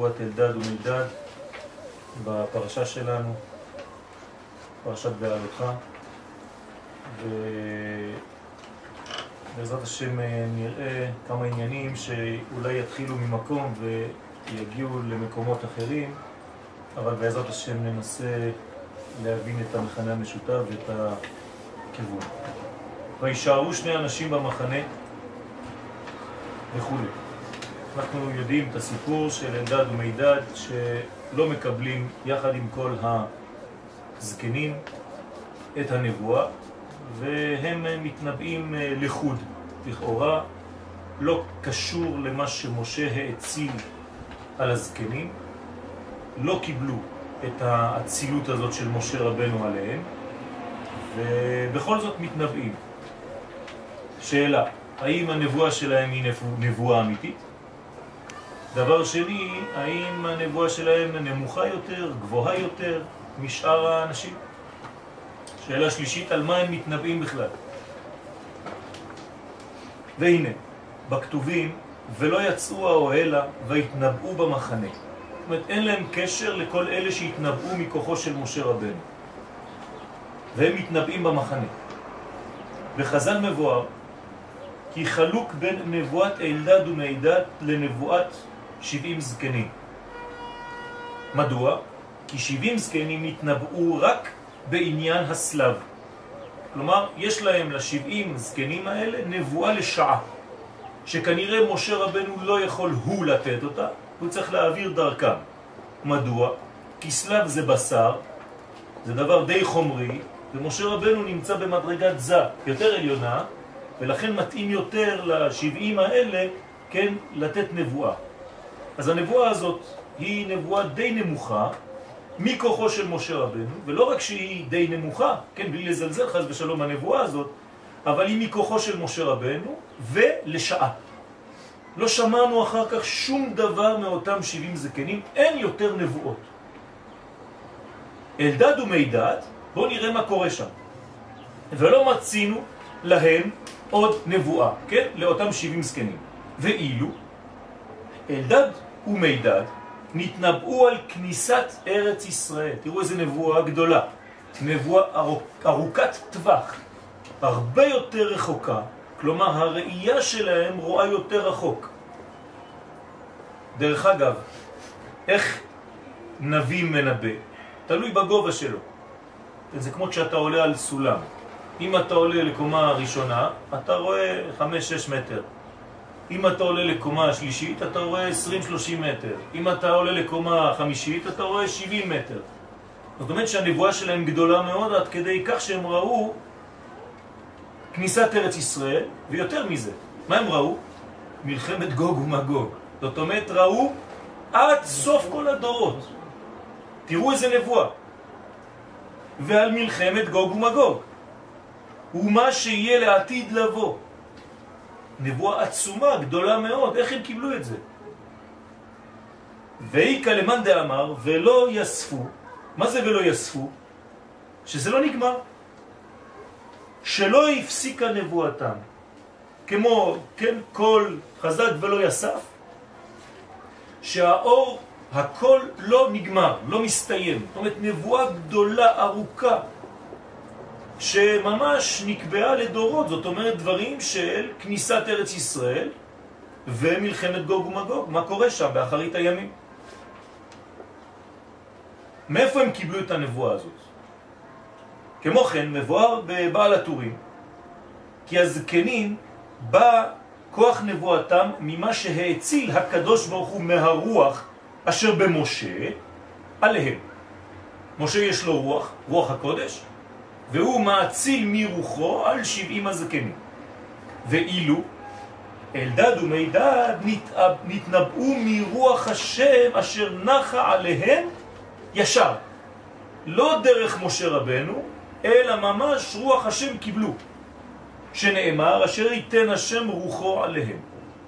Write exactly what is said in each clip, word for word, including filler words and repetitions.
נבואת אלדד ומידד בפרשה שלנו, פרשת בעלותך, ובעזרת השם נראה כמה עניינים שאולי יתחילו ממקום ויגיעו למקומות אחרים, אבל בעזרת השם ננסה להבין את המחנה המשותף ואת הכיוון. וישארו שני אנשים במחנה וכו'. אנחנו יודעים את הסיפור של אלדד ומידד שלא מקבלים יחד עם כל הזקנים את הנבואה, והם מתנבאים לחוד, לכאורה לא קשור למה שמשה האציל על הזקנים, לא קיבלו את האצילות הזאת של משה רבנו עליהם, ובכל זאת מתנבאים. שאלה, האם הנבואה שלהם היא נבואה אמיתית? דבר שני, האם הנבואה שלהם נמוכה יותר, גבוהה יותר משאר האנשים? שאלה שלישית, על מה הם מתנבאים בכלל? והנה, בכתובים, ולא יצאו האוהלה והתנבאו במחנה. זאת אומרת, אין להם קשר לכל אלה שהתנבאו מכוחו של משה רבנו. והם מתנבאים במחנה. בחז"ל מבואר, כי חלוק בין נבואת אלדד ומידד לנבואת שבעים זקנים. מדוע? כי שבעים זקנים התנבאו רק בעניין הסלב. כלומר, יש להם לשבעים זקנים האלה נבואה לשעה, שכנראה משה רבנו לא יכול הוא לתת אותה, הוא צריך להעביר דרכם. מדוע? כי סלב זה בשר, זה דבר די חומרי, ומשה רבנו נמצא במדרגת זה יותר עליונה, ולכן מתאים יותר לשבעים האלה, כן, לתת נבואה. אז הנבואה הזאת היא נבואה די נמוכה, מכוחו של משה רבנו, ולא רק שהיא די נמוכה, כן, בלי לזלזל חס ושלום הנבואה הזאת, אבל היא מכוחו של משה רבנו, ולשעה. לא שמענו אחר כך שום דבר מאותם שבעים זקנים, אין יותר נבואות. אלדד ומידד, בואו נראה מה קורה שם. ולא מצינו להם עוד נבואה, כן? לאותם שבעים זקנים. ואילו, אלדד ומידד נתנבאו על כניסת ארץ ישראל. תראו איזה נבואה גדולה. נבואה ארוכ, ארוכת טווח, הרבה יותר רחוקה. כלומר, הראייה שלהם רואה יותר רחוק. דרך אגב, איך נביא מנבא? תלוי בגובה שלו. זה כמו שאתה עולה על סולם. אם אתה עולה לקומה הראשונה, אתה רואה חמש שש מטר. אם אתה עולה לקומה השלישית, אתה רואה עשרים שלושים מטר. אם אתה עולה לקומה החמישית, אתה רואה שבעים מטר. זאת אומרת שהנבואה שלהם גדולה מאוד, עד כדי כך שהם ראו כניסת ארץ ישראל, ויותר מזה. מה הם ראו? מלחמת גוג ומגוג. זאת אומרת, ראו עד סוף כל הדורות. תראו איזה נבואה. ועל מלחמת גוג ומגוג. ומה שיהיה לעתיד לבוא. נבואה עצומה, גדולה מאוד. איך הם קיבלו את זה? ואיקה למאן דאמר, ולא יספו. מה זה ולא יספו? שזה לא נגמר. שלא הפסיקה נבואתם. כמו, כן, כל חזק ולא יסף. שהאור, הכל לא נגמר, לא מסתיים. זאת אומרת, נבואה גדולה, ארוכה, שממש נקבעה לדורות. זאת אומרת, דברים של כניסת ארץ ישראל ומלחמת גוג ומגוג. מה קורה שם באחרית הימים? מאיפה הם קיבלו את הנבואה הזאת? כמו כן, מבואר בבעל הטורים, כי הזקנים בא כוח נבואתם ממה שהאציל הקדוש ברוך הוא מהרוח אשר במשה עליהם. משה יש לו רוח, רוח הקודש, והוא מאציל מרוחו על שבעים הזקנים. ואילו אלדד ומידד נתנבאו מרוח השם אשר נחה עליהם ישר. לא דרך משה רבנו, אלא ממש רוח השם קיבלו. שנאמר, אשר ייתן השם רוחו עליהם.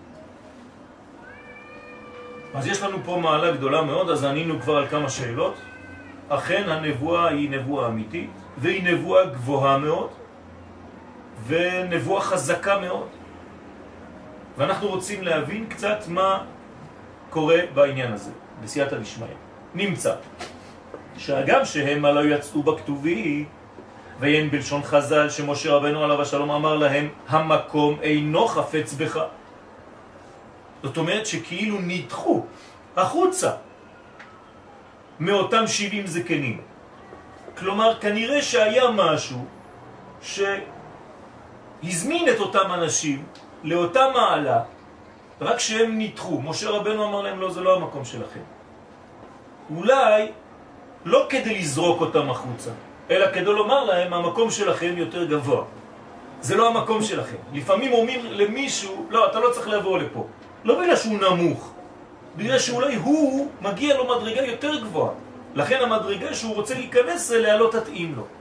אז יש לנו פה מעלה גדולה מאוד, אז ענינו כבר על כמה שאלות. אכן הנבואה היא נבואה אמיתית, והיא נבואה גבוהה מאוד, ונבואה חזקה מאוד. ואנחנו רוצים להבין קצת מה קורה בעניין הזה. בסייעתא דשמיא, נמצא שאגם שהם לא יצאו בכתובי, ויין בלשון חז"ל שמשה רבנו עליו השלום אמר להם, המקום אינו חפץ בך. זאת אומרת שכאילו נדחו החוצה מאותם שבעים זקנים. כלומר, כנראה שהיה משהו שהזמין את אותם אנשים לאותה מעלה, רק שהם נדחו. משה רבנו אמר להם, לא, זה לא המקום שלכם. אולי לא כדי לזרוק אותם החוצה, אלא כדי לומר להם, המקום שלכם יותר גבוה. זה לא המקום שלכם. לפעמים אומרים למישהו, לא, אתה לא צריך לבוא לפה. לא בגלל שהוא נמוך, בגלל שאולי הוא מגיע לו מדרגה יותר גבוהה. לכן המדרגה שהוא רוצה להיכנס אליה לא תתאים לו.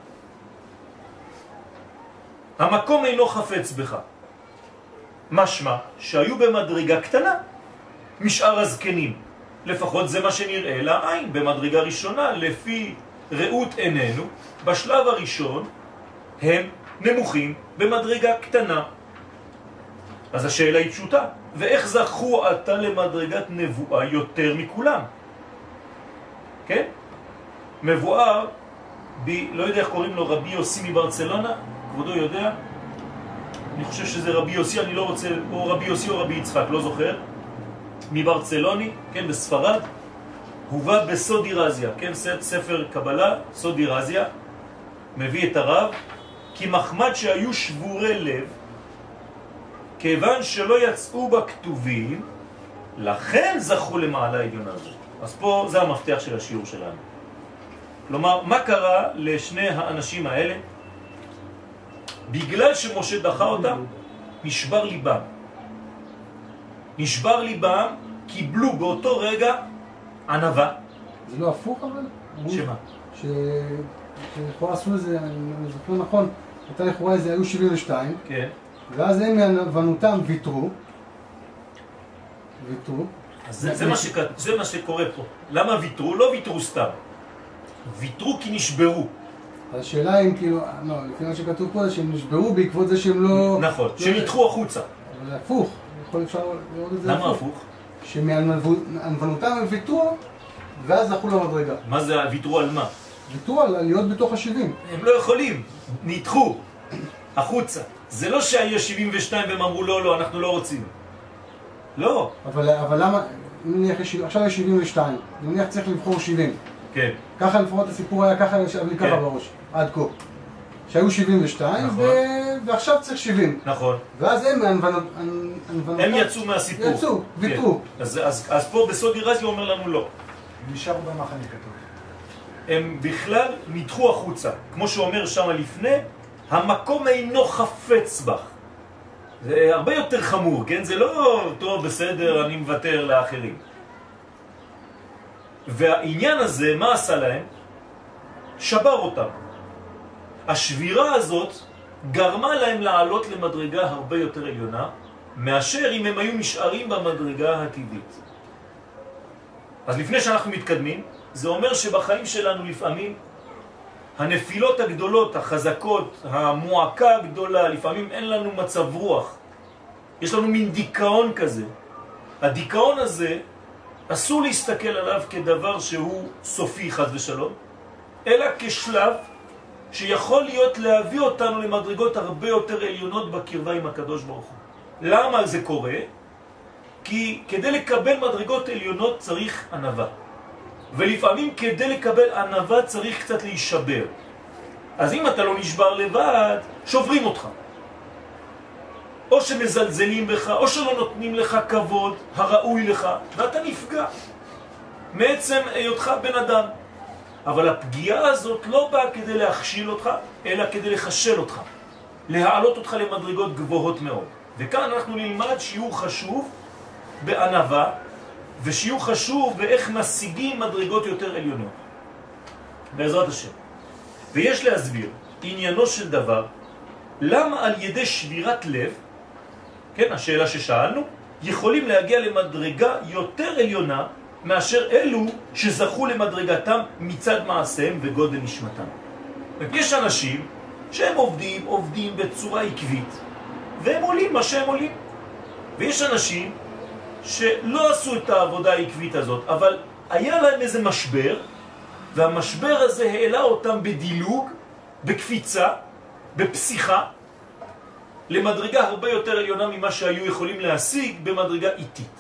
המקום אינו חפץ בך. משמע שהיו במדרגה קטנה משאר הזקנים. לפחות זה מה שנראה לעין במדרגה ראשונה, לפי ראות עינינו. בשלב הראשון הם נמוכים במדרגה קטנה. אז השאלה היא פשוטה, ואיך זכו אתה למדרגת נבואה יותר מכולם? כן? מבואר, ב, לא יודע איך קוראים לו, רבי יוסי מברצלונה, כבודו יודע? אני חושב שזה רבי יוסי, אני לא רוצה, או רבי יוסי או רבי יצחק, לא זוכר, מברצלוני, כן, בספרד, הובא בסודי רזיה, כן, ספר קבלה, סודי רזיה, מביא את הרב, כי מחמד שהיו שבורי לב, כיוון שלא יצאו בכתובים, לכן זכו למעלה עליונה הזאת. אז פה זה המפתח של השיעור שלנו. כלומר, מה קרה לשני האנשים האלה? בגלל שמשה דחה אותם, נשבר ליבם. נשבר ליבם, קיבלו באותו רגע ענווה. זה לא הפוך אבל? שמה? שלכאורה עשו איזה, אני זוכר נכון, הייתה לכאורה איזה, היו שבעים ושתיים. כן. ואז הם מענוונותם ויתרו. ויתרו. זה, זה, מה שק... זה מה שקורה פה. למה ויתרו? לא ויתרו סתם. ויתרו כי נשברו. אז השאלה אם כאילו, לא, לפי מה שכתוב פה זה שהם נשברו בעקבות זה שהם לא... נכון, לא שנדחו החוצה. אבל זה הפוך. יכול אפשר לראות את זה למה הפוך? שמענוונותם הם ויתרו, ואז זכו למדרגה. מה זה ויתרו על מה? ויתרו על להיות בתוך השבעים. הם לא יכולים, נדחו החוצה. זה לא שהיו שבעים ושתיים והם אמרו לא, לא, אנחנו לא רוצים. לא. אבל, אבל למה, נניח, עכשיו יש שבעים ושתיים, נניח צריך לבחור שבעים. כן. ככה לפחות הסיפור היה ככה, יש לי ככה בראש, עד כה. שהיו שבעים ושתיים, נכון. ו... ועכשיו צריך שבעים. נכון. ואז הם, הנבנות... הם יצאו מהסיפור. יצאו, ויתרו. כן. אז, אז, אז פה בסודי רזי אומר לנו לא. נשאר במחנה כתוב. הם בכלל נדחו החוצה. כמו שאומר שם לפני, המקום אינו חפץ בך. זה הרבה יותר חמור, כן? זה לא טוב, בסדר, אני מוותר לאחרים. והעניין הזה, מה עשה להם? שבר אותם. השבירה הזאת גרמה להם לעלות למדרגה הרבה יותר עליונה, מאשר אם הם היו נשארים במדרגה הטבעית. אז לפני שאנחנו מתקדמים, זה אומר שבחיים שלנו לפעמים הנפילות הגדולות, החזקות, המועקה הגדולה, לפעמים אין לנו מצב רוח. יש לנו מין דיכאון כזה. הדיכאון הזה, אסור להסתכל עליו כדבר שהוא סופי חס ושלום, אלא כשלב שיכול להיות להביא אותנו למדרגות הרבה יותר עליונות בקרבה עם הקדוש ברוך הוא. למה זה קורה? כי כדי לקבל מדרגות עליונות צריך ענווה. ולפעמים כדי לקבל ענווה צריך קצת להישבר. אז אם אתה לא נשבר לבד, שוברים אותך. או שמזלזלים בך, או שלא נותנים לך כבוד הראוי לך, ואתה נפגע מעצם היותך בן אדם. אבל הפגיעה הזאת לא באה כדי להכשיל אותך, אלא כדי לחשל אותך, להעלות אותך למדרגות גבוהות מאוד. וכאן אנחנו נלמד שיעור חשוב בענווה, ושיעור חשוב באיך משיגים מדרגות יותר עליונות. בעזרת השם. ויש להסביר עניינו של דבר, למה על ידי שבירת לב, כן, השאלה ששאלנו, יכולים להגיע למדרגה יותר עליונה מאשר אלו שזכו למדרגתם מצד מעשיהם וגודל נשמתם. יש אנשים שהם עובדים, עובדים בצורה עקבית, והם עולים מה שהם עולים. ויש אנשים שלא עשו את העבודה העקבית הזאת, אבל היה להם איזה משבר, והמשבר הזה העלה אותם בדילוג, בקפיצה, בפסיכה, למדרגה הרבה יותר עליונה ממה שהיו יכולים להשיג במדרגה איטית.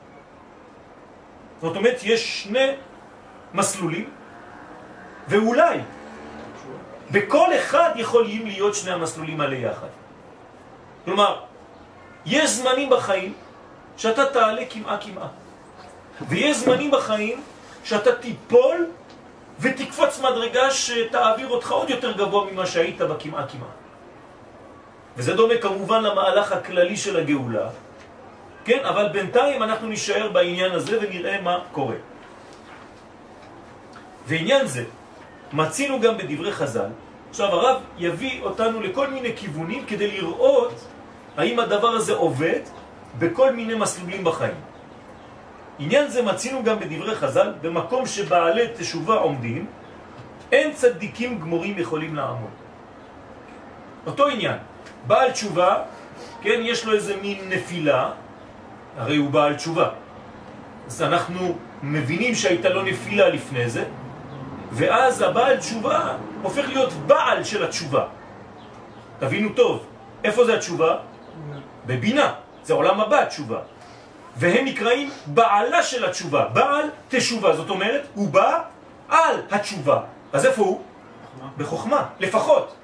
זאת אומרת, יש שני מסלולים, ואולי בכל אחד יכולים להיות שני המסלולים האלה יחד. כלומר, יש זמנים בחיים שאתה תעלה כמעה כמעה, ויש זמנים בחיים שאתה תיפול ותקפוץ מדרגה שתעביר אותך עוד יותר גבוה ממה שהיית בכמעה כמעה. וזה דומה כמובן למהלך הכללי של הגאולה, כן? אבל בינתיים אנחנו נשאר בעניין הזה ונראה מה קורה. ועניין זה מצינו גם בדברי חז"ל. עכשיו הרב יביא אותנו לכל מיני כיוונים כדי לראות האם הדבר הזה עובד בכל מיני מסלולים בחיים. עניין זה מצינו גם בדברי חז"ל, במקום שבעלי תשובה עומדים, אין צדיקים גמורים יכולים לעמוד. אותו עניין, בעל תשובה, כן, יש לו איזה מין נפילה, הרי הוא בעל תשובה. אז אנחנו מבינים שהייתה לו נפילה לפני זה, ואז הבעל תשובה הופך להיות בעל של התשובה. תבינו טוב, איפה זה התשובה? בבינה, זה עולם הבא תשובה. והם נקראים בעלה של התשובה, בעל תשובה, זאת אומרת, הוא בא על התשובה. אז איפה הוא? בחוכמה, לפחות.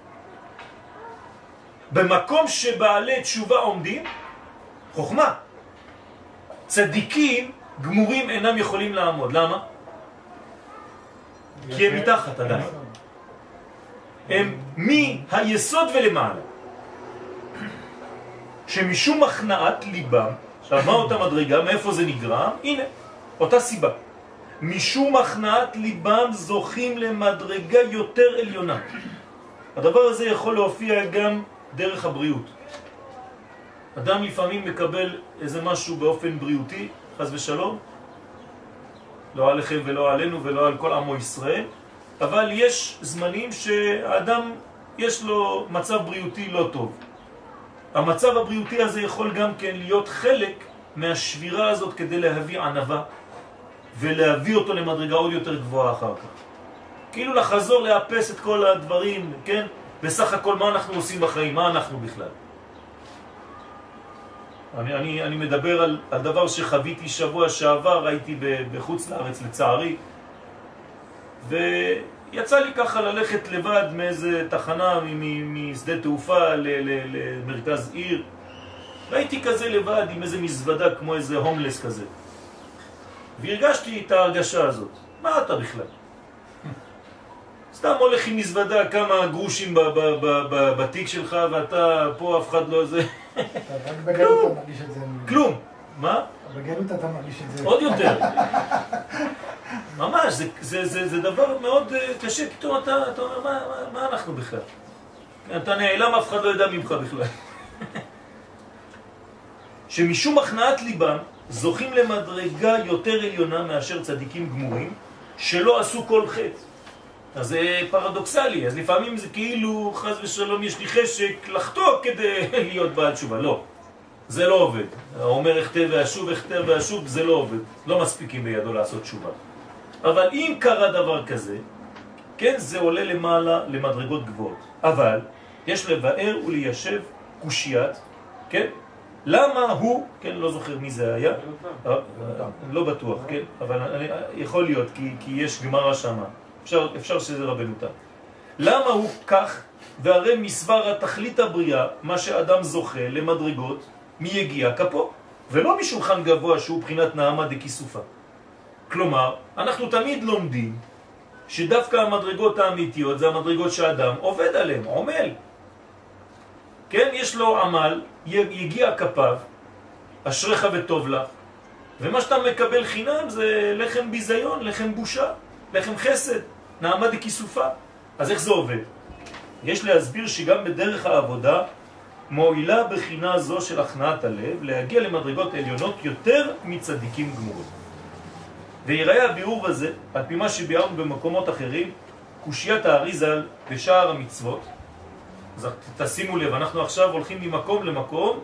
במקום שבעלי תשובה עומדים, חוכמה. צדיקים גמורים אינם יכולים לעמוד. למה? כי הם מתחת עדיין. הם מהיסוד ולמעלה. שמשום הכנעת ליבם, עכשיו מה אותה מדרגה, מאיפה זה נגרם? הנה, אותה סיבה. משום הכנעת ליבם זוכים למדרגה יותר עליונה. הדבר הזה יכול להופיע גם דרך הבריאות. אדם לפעמים מקבל איזה משהו באופן בריאותי, חס ושלום, לא עליכם ולא עלינו ולא על כל עמו ישראל, אבל יש זמנים שהאדם יש לו מצב בריאותי לא טוב. המצב הבריאותי הזה יכול גם כן להיות חלק מהשבירה הזאת כדי להביא ענבה ולהביא אותו למדרגה עוד יותר גבוהה אחר כך. כאילו לחזור לאפס את כל הדברים, כן? בסך הכל מה אנחנו עושים בחיים, מה אנחנו בכלל. אני, אני, אני מדבר על, על דבר שחוויתי שבוע שעבר, הייתי בחוץ לארץ לצערי, ויצא לי ככה ללכת לבד מאיזה תחנה משדה תעופה ל, ל, למרכז עיר. והייתי כזה לבד עם איזה מזוודה כמו איזה הומלס כזה. והרגשתי את ההרגשה הזאת. מה אתה בכלל? סתם הולך עם מזוודה כמה גרושים בתיק שלך ואתה פה אף אחד לא זה. רק בגלות אתה מרגיש את זה. כלום. מה? בגלות אתה מרגיש את זה. עוד יותר. ממש, זה, זה, זה, זה דבר מאוד קשה. פתאום אתה, אתה אומר, מה, מה, מה אנחנו בכלל? אתה נעלם, אף אחד לא יודע ממך בכלל. שמשום הכנעת ליבם זוכים למדרגה יותר עליונה מאשר צדיקים גמורים שלא עשו כל חטא. אז זה פרדוקסלי, אז לפעמים זה כאילו חס ושלום יש לי חשק לחטוא כדי להיות בעל תשובה. לא, זה לא עובד. אומר אחטא ואשוב, אחטא ואשוב, זה לא עובד. לא מספיקים בידו לעשות תשובה. אבל אם קרה דבר כזה, כן, זה עולה למעלה למדרגות גבוהות. אבל יש לבאר וליישב קושיית, כן? למה הוא, כן, לא זוכר מי זה היה, לא בטוח, כן, אבל יכול להיות, כי, כי יש גמרא שמה, אפשר, אפשר שזה רבנו תם. למה הוא כך, והרי מסבר התכלית הבריאה, מה שאדם זוכה למדרגות, מי יגיע כפו, ולא משולחן גבוה שהוא בחינת נעמה דכיסופה. כלומר, אנחנו תמיד לומדים שדווקא המדרגות האמיתיות זה המדרגות שהאדם עובד עליהן, עומל. כן, יש לו עמל, יגיע כפיו, אשריך וטוב לך, ומה שאתה מקבל חינם זה לחם ביזיון, לחם בושה, לחם חסד, נעמה דכיסופה. אז איך זה עובד? יש להסביר שגם בדרך העבודה מועילה בחינה זו של הכנעת הלב להגיע למדרגות עליונות יותר מצדיקים גמורים. ויראה הביאור הזה, על פי מה שביארנו במקומות אחרים, קושיית האריז"ל בשער המצוות. אז תשימו לב, אנחנו עכשיו הולכים ממקום למקום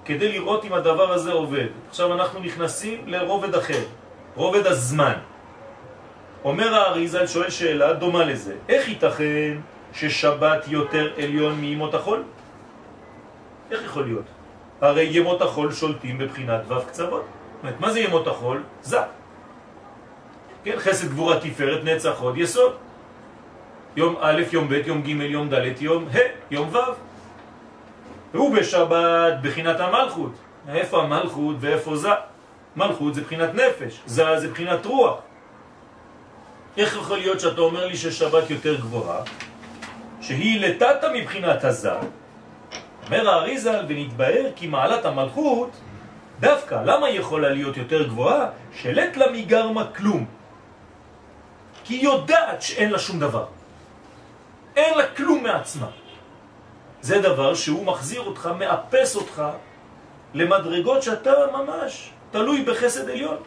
כדי לראות אם הדבר הזה עובד. עכשיו אנחנו נכנסים לרובד אחר, רובד הזמן. אומר האריז"ל, שואל שאלה דומה לזה, איך ייתכן ששבת יותר עליון מימות החול? איך יכול להיות? הרי ימות החול שולטים בבחינת ו' קצוות. זאת אומרת, מה זה ימות החול? זה. כן, חסד גבורה תפארת נצח עוד יסוד. יום א', יום ב', יום ג', יום ד', יום ה', יום ו'. והוא בשבת בחינת המלכות. איפה המלכות ואיפה זה? מלכות זה בחינת נפש, זה זה בחינת רוח. איך יכול להיות שאתה אומר לי ששבת יותר גבוהה, שהיא לטאטה מבחינת הזה? אומר האריז"ל, ונתבהר כי מעלת המלכות דווקא, למה היא יכולה להיות יותר גבוהה? שלט לה מגרמה כלום. כי היא יודעת שאין לה שום דבר. אין לה כלום מעצמה. זה דבר שהוא מחזיר אותך, מאפס אותך למדרגות שאתה ממש תלוי בחסד עליון.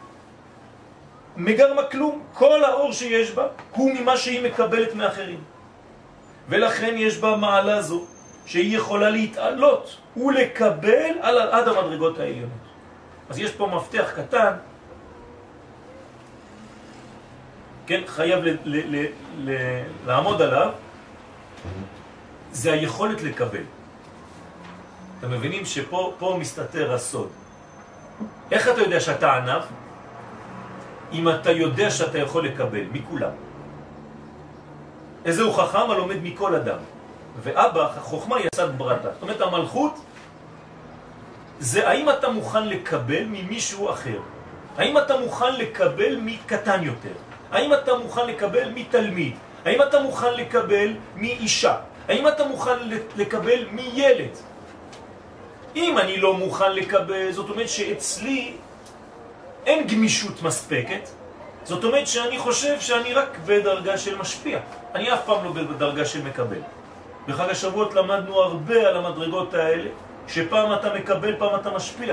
מגרמה כלום, כל האור שיש בה הוא ממה שהיא מקבלת מאחרים. ולכן יש בה מעלה זו שהיא יכולה להתעלות ולקבל על, עד המדרגות העליונות. אז יש פה מפתח קטן, כן, חייב ל, ל, ל, ל, לעמוד עליו, זה היכולת לקבל. אתם מבינים שפה פה מסתתר הסוד. איך אתה יודע שאתה ענב? אם אתה יודע שאתה יכול לקבל מכולם. איזה הוא חכם הלומד מכל אדם. ואבא, החוכמה יסד ברתה. זאת אומרת, המלכות זה האם אתה מוכן לקבל ממישהו אחר. האם אתה מוכן לקבל מקטן יותר. האם אתה מוכן לקבל מתלמיד. האם אתה מוכן לקבל מאישה. האם אתה מוכן לקבל מילד. אם אני לא מוכן לקבל, זאת אומרת שאצלי אין גמישות מספקת. זאת אומרת שאני חושב שאני רק בדרגה של משפיע. אני אף פעם לא בדרגה של מקבל. בחג השבועות למדנו הרבה על המדרגות האלה, שפעם אתה מקבל, פעם אתה משפיע.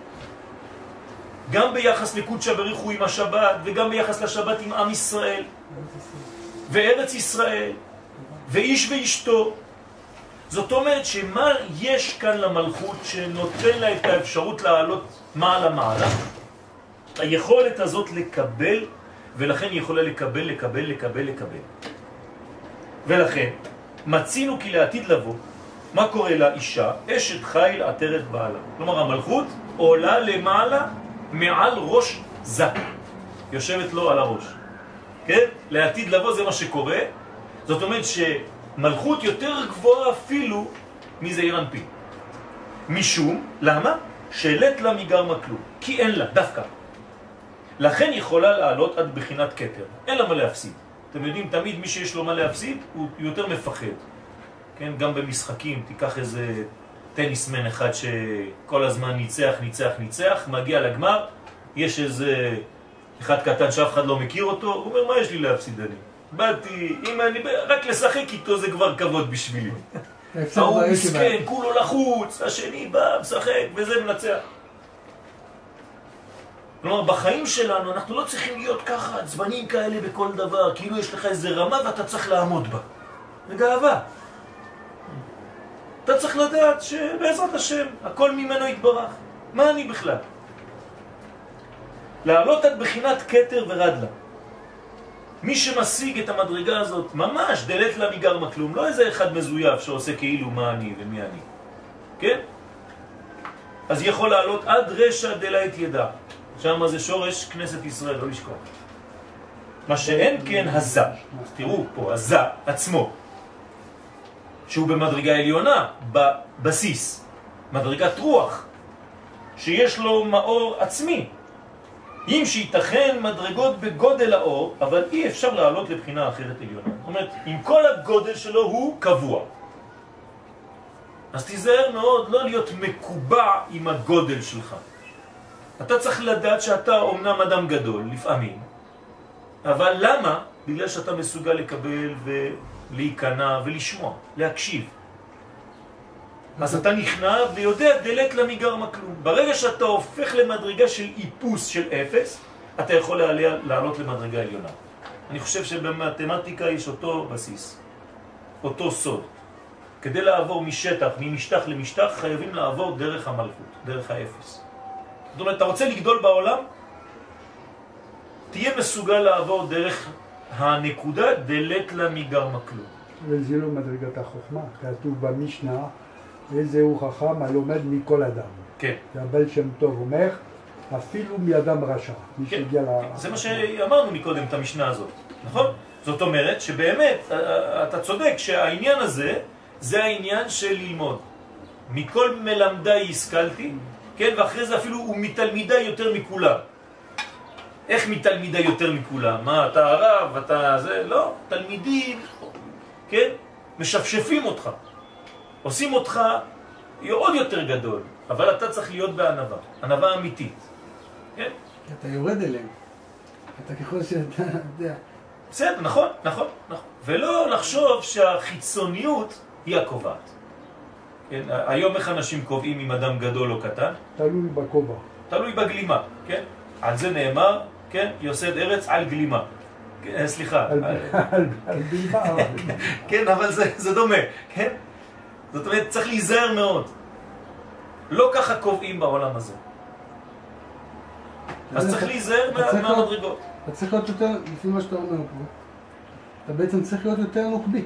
גם ביחס לקודשא בריך הוא עם השבת, וגם ביחס לשבת עם עם ישראל, וארץ ישראל, ואיש ואשתו. זאת אומרת שמה יש כאן למלכות שנותן לה את האפשרות לעלות מעלה מעלה? היכולת הזאת לקבל, ולכן היא יכולה לקבל, לקבל, לקבל, לקבל. ולכן מצינו כי לעתיד לבוא, מה קורה לאישה? אשת חיל עטרת בעלה. כלומר המלכות עולה למעלה מעל ראש זה. יושבת לו על הראש. כן? לעתיד לבוא זה מה שקורה. זאת אומרת שמלכות יותר גבוהה אפילו מזעיר אנפין. משום, למה? שלט לה מגרמה כלום. כי אין לה, דווקא. לכן יכולה לעלות עד בחינת כתר. אין לה מה להפסיד. אתם יודעים, תמיד מי שיש לו מה להפסיד הוא יותר מפחד. כן, גם במשחקים, תיקח איזה טניסמן אחד שכל הזמן ניצח, ניצח, ניצח, מגיע לגמר, יש איזה אחד קטן שאף אחד לא מכיר אותו, הוא אומר, מה יש לי להפסיד אני? באתי, אם אני רק לשחק איתו זה כבר כבוד בשבילי. הוא מסכן, כולו לחוץ, השני בא, משחק, וזה מנצח. כלומר, בחיים שלנו אנחנו לא צריכים להיות ככה עצבנים כאלה בכל דבר, כאילו יש לך איזה רמה ואתה צריך לעמוד בה. זה גאווה. אתה צריך לדעת שבעזרת השם הכל ממנו יתברך. מה אני בכלל? לעלות עד בחינת כתר ורדלה. מי שמשיג את המדרגה הזאת, ממש דלת לה מגרמה כלום, לא איזה אחד מזויף שעושה כאילו מה אני ומי אני. כן? אז יכול לעלות עד רשע דלה את ידע. שם זה שורש כנסת ישראל, לא לשכוח. מה שאין כן הזה, תראו פה, הזה עצמו, שהוא במדרגה עליונה, בבסיס, מדרגת רוח, שיש לו מאור עצמי. אם שיתכן מדרגות בגודל האור, אבל אי אפשר לעלות לבחינה אחרת עליונה. זאת אומרת, עם כל הגודל שלו הוא קבוע. אז תיזהר מאוד לא להיות מקובע עם הגודל שלך. אתה צריך לדעת שאתה אומנם אדם גדול, לפעמים, אבל למה? בגלל שאתה מסוגל לקבל ולהיכנע ולשמוע, להקשיב. אז אתה נכנע ויודע דלת לה מגרמה כלום. ברגע שאתה הופך למדרגה של איפוס של אפס, אתה יכול לעלה, לעלות למדרגה עליונה. אני חושב שבמתמטיקה יש אותו בסיס, אותו סוד. כדי לעבור משטח, ממשטח למשטח, חייבים לעבור דרך המלכות, דרך האפס. זאת אומרת, אתה רוצה לגדול בעולם, תהיה מסוגל לעבור דרך הנקודה דלת לה מגרמה כלום. וזה לא מדרגת החוכמה, כתוב במשנה, איזהו חכם הלומד מכל אדם. כן. והבעל שם טוב אומר, אפילו מאדם רשע. כן, זה מה שאמרנו מקודם את המשנה הזאת, נכון? זאת אומרת שבאמת, אתה צודק שהעניין הזה, זה העניין של ללמוד. מכל מלמדי השכלתי, כן, ואחרי זה אפילו הוא מתלמידי יותר מכולם. איך מתלמידי יותר מכולם? מה, אתה הרב, אתה זה? לא, תלמידים, כן, משפשפים אותך. עושים אותך עוד יותר גדול, אבל אתה צריך להיות בענווה, ענווה אמיתית. כן? אתה יורד אליהם. אתה ככל שאתה יודע. בסדר, נכון, נכון, נכון. ולא לחשוב שהחיצוניות היא הקובעת. כן? היום איך אנשים קובעים אם אדם גדול או קטן? תלוי בכובע. תלוי בגלימה, כן? על זה נאמר, כן? יוסד ארץ על גלימה. כן, סליחה. על, על, על גלימה. כן, אבל זה, זה דומה, כן? זאת אומרת, צריך להיזהר מאוד. לא ככה קובעים בעולם הזה. אז צריך להיזהר מהמדרגות. אתה צריך להיות יותר, לפי מה שאתה אומר פה, אתה בעצם צריך להיות יותר נוקבי.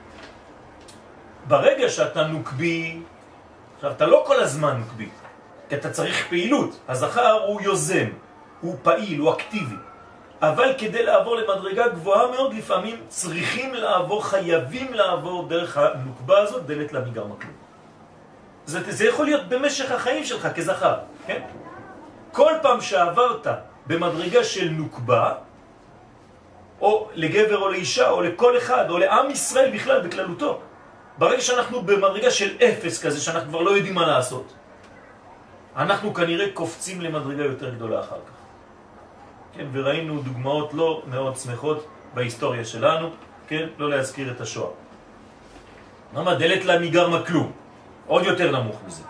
ברגע שאתה נוקבי, עכשיו אתה לא כל הזמן נוקבי, כי אתה צריך פעילות. הזכר הוא יוזם, הוא פעיל, הוא אקטיבי. אבל כדי לעבור למדרגה גבוהה מאוד, לפעמים צריכים לעבור, חייבים לעבור דרך הנוקבה הזאת, דלת לה מגרמה כלום. זה, זה יכול להיות במשך החיים שלך כזכר, כן? כל פעם שעברת במדרגה של נוקבה, או לגבר או לאישה, או לכל אחד, או לעם ישראל בכלל, בכללותו, ברגע שאנחנו במדרגה של אפס כזה, שאנחנו כבר לא יודעים מה לעשות, אנחנו כנראה קופצים למדרגה יותר גדולה אחר כך. כן, וראינו דוגמאות לא מאוד שמחות בהיסטוריה שלנו, כן, לא להזכיר את השואה. למה דלת לה מגרמה כלום, עוד יותר נמוך מזה.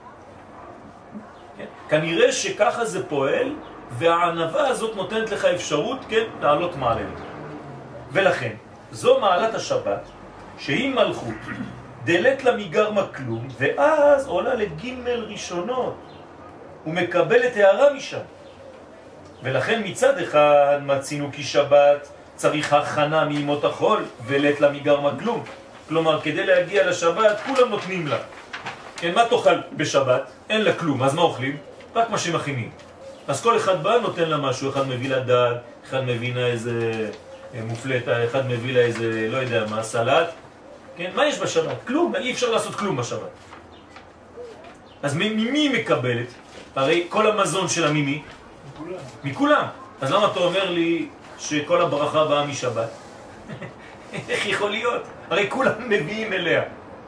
כן? כנראה שככה זה פועל, והענווה הזאת נותנת לך אפשרות, כן, לעלות מעלה. ולכן, זו מעלת השבת, שהיא מלכות, דלת לה מגרמה כלום, ואז עולה לגימל ראשונות, ומקבלת הערה משם. ולכן מצד אחד מצינו כי שבת צריך הכנה מימות החול ולת לה מגרמה כלום. כלומר, כדי להגיע לשבת כולם נותנים לה. כן, מה תאכל בשבת? אין לה כלום, אז מה אוכלים? רק מה שמכינים. אז כל אחד בא נותן לה משהו, אחד מביא לה דג, אחד מביא לה איזה מופלטה, אחד מביא לה איזה, לא יודע מה, סלט. כן, מה יש בשבת? כלום, אי אפשר לעשות כלום בשבת. אז ממי מקבלת? הרי כל המזון של המימי מכולם. מכולם. אז למה אתה אומר לי שכל הברכה באה משבת? איך יכול להיות? הרי כולם מביאים אליה.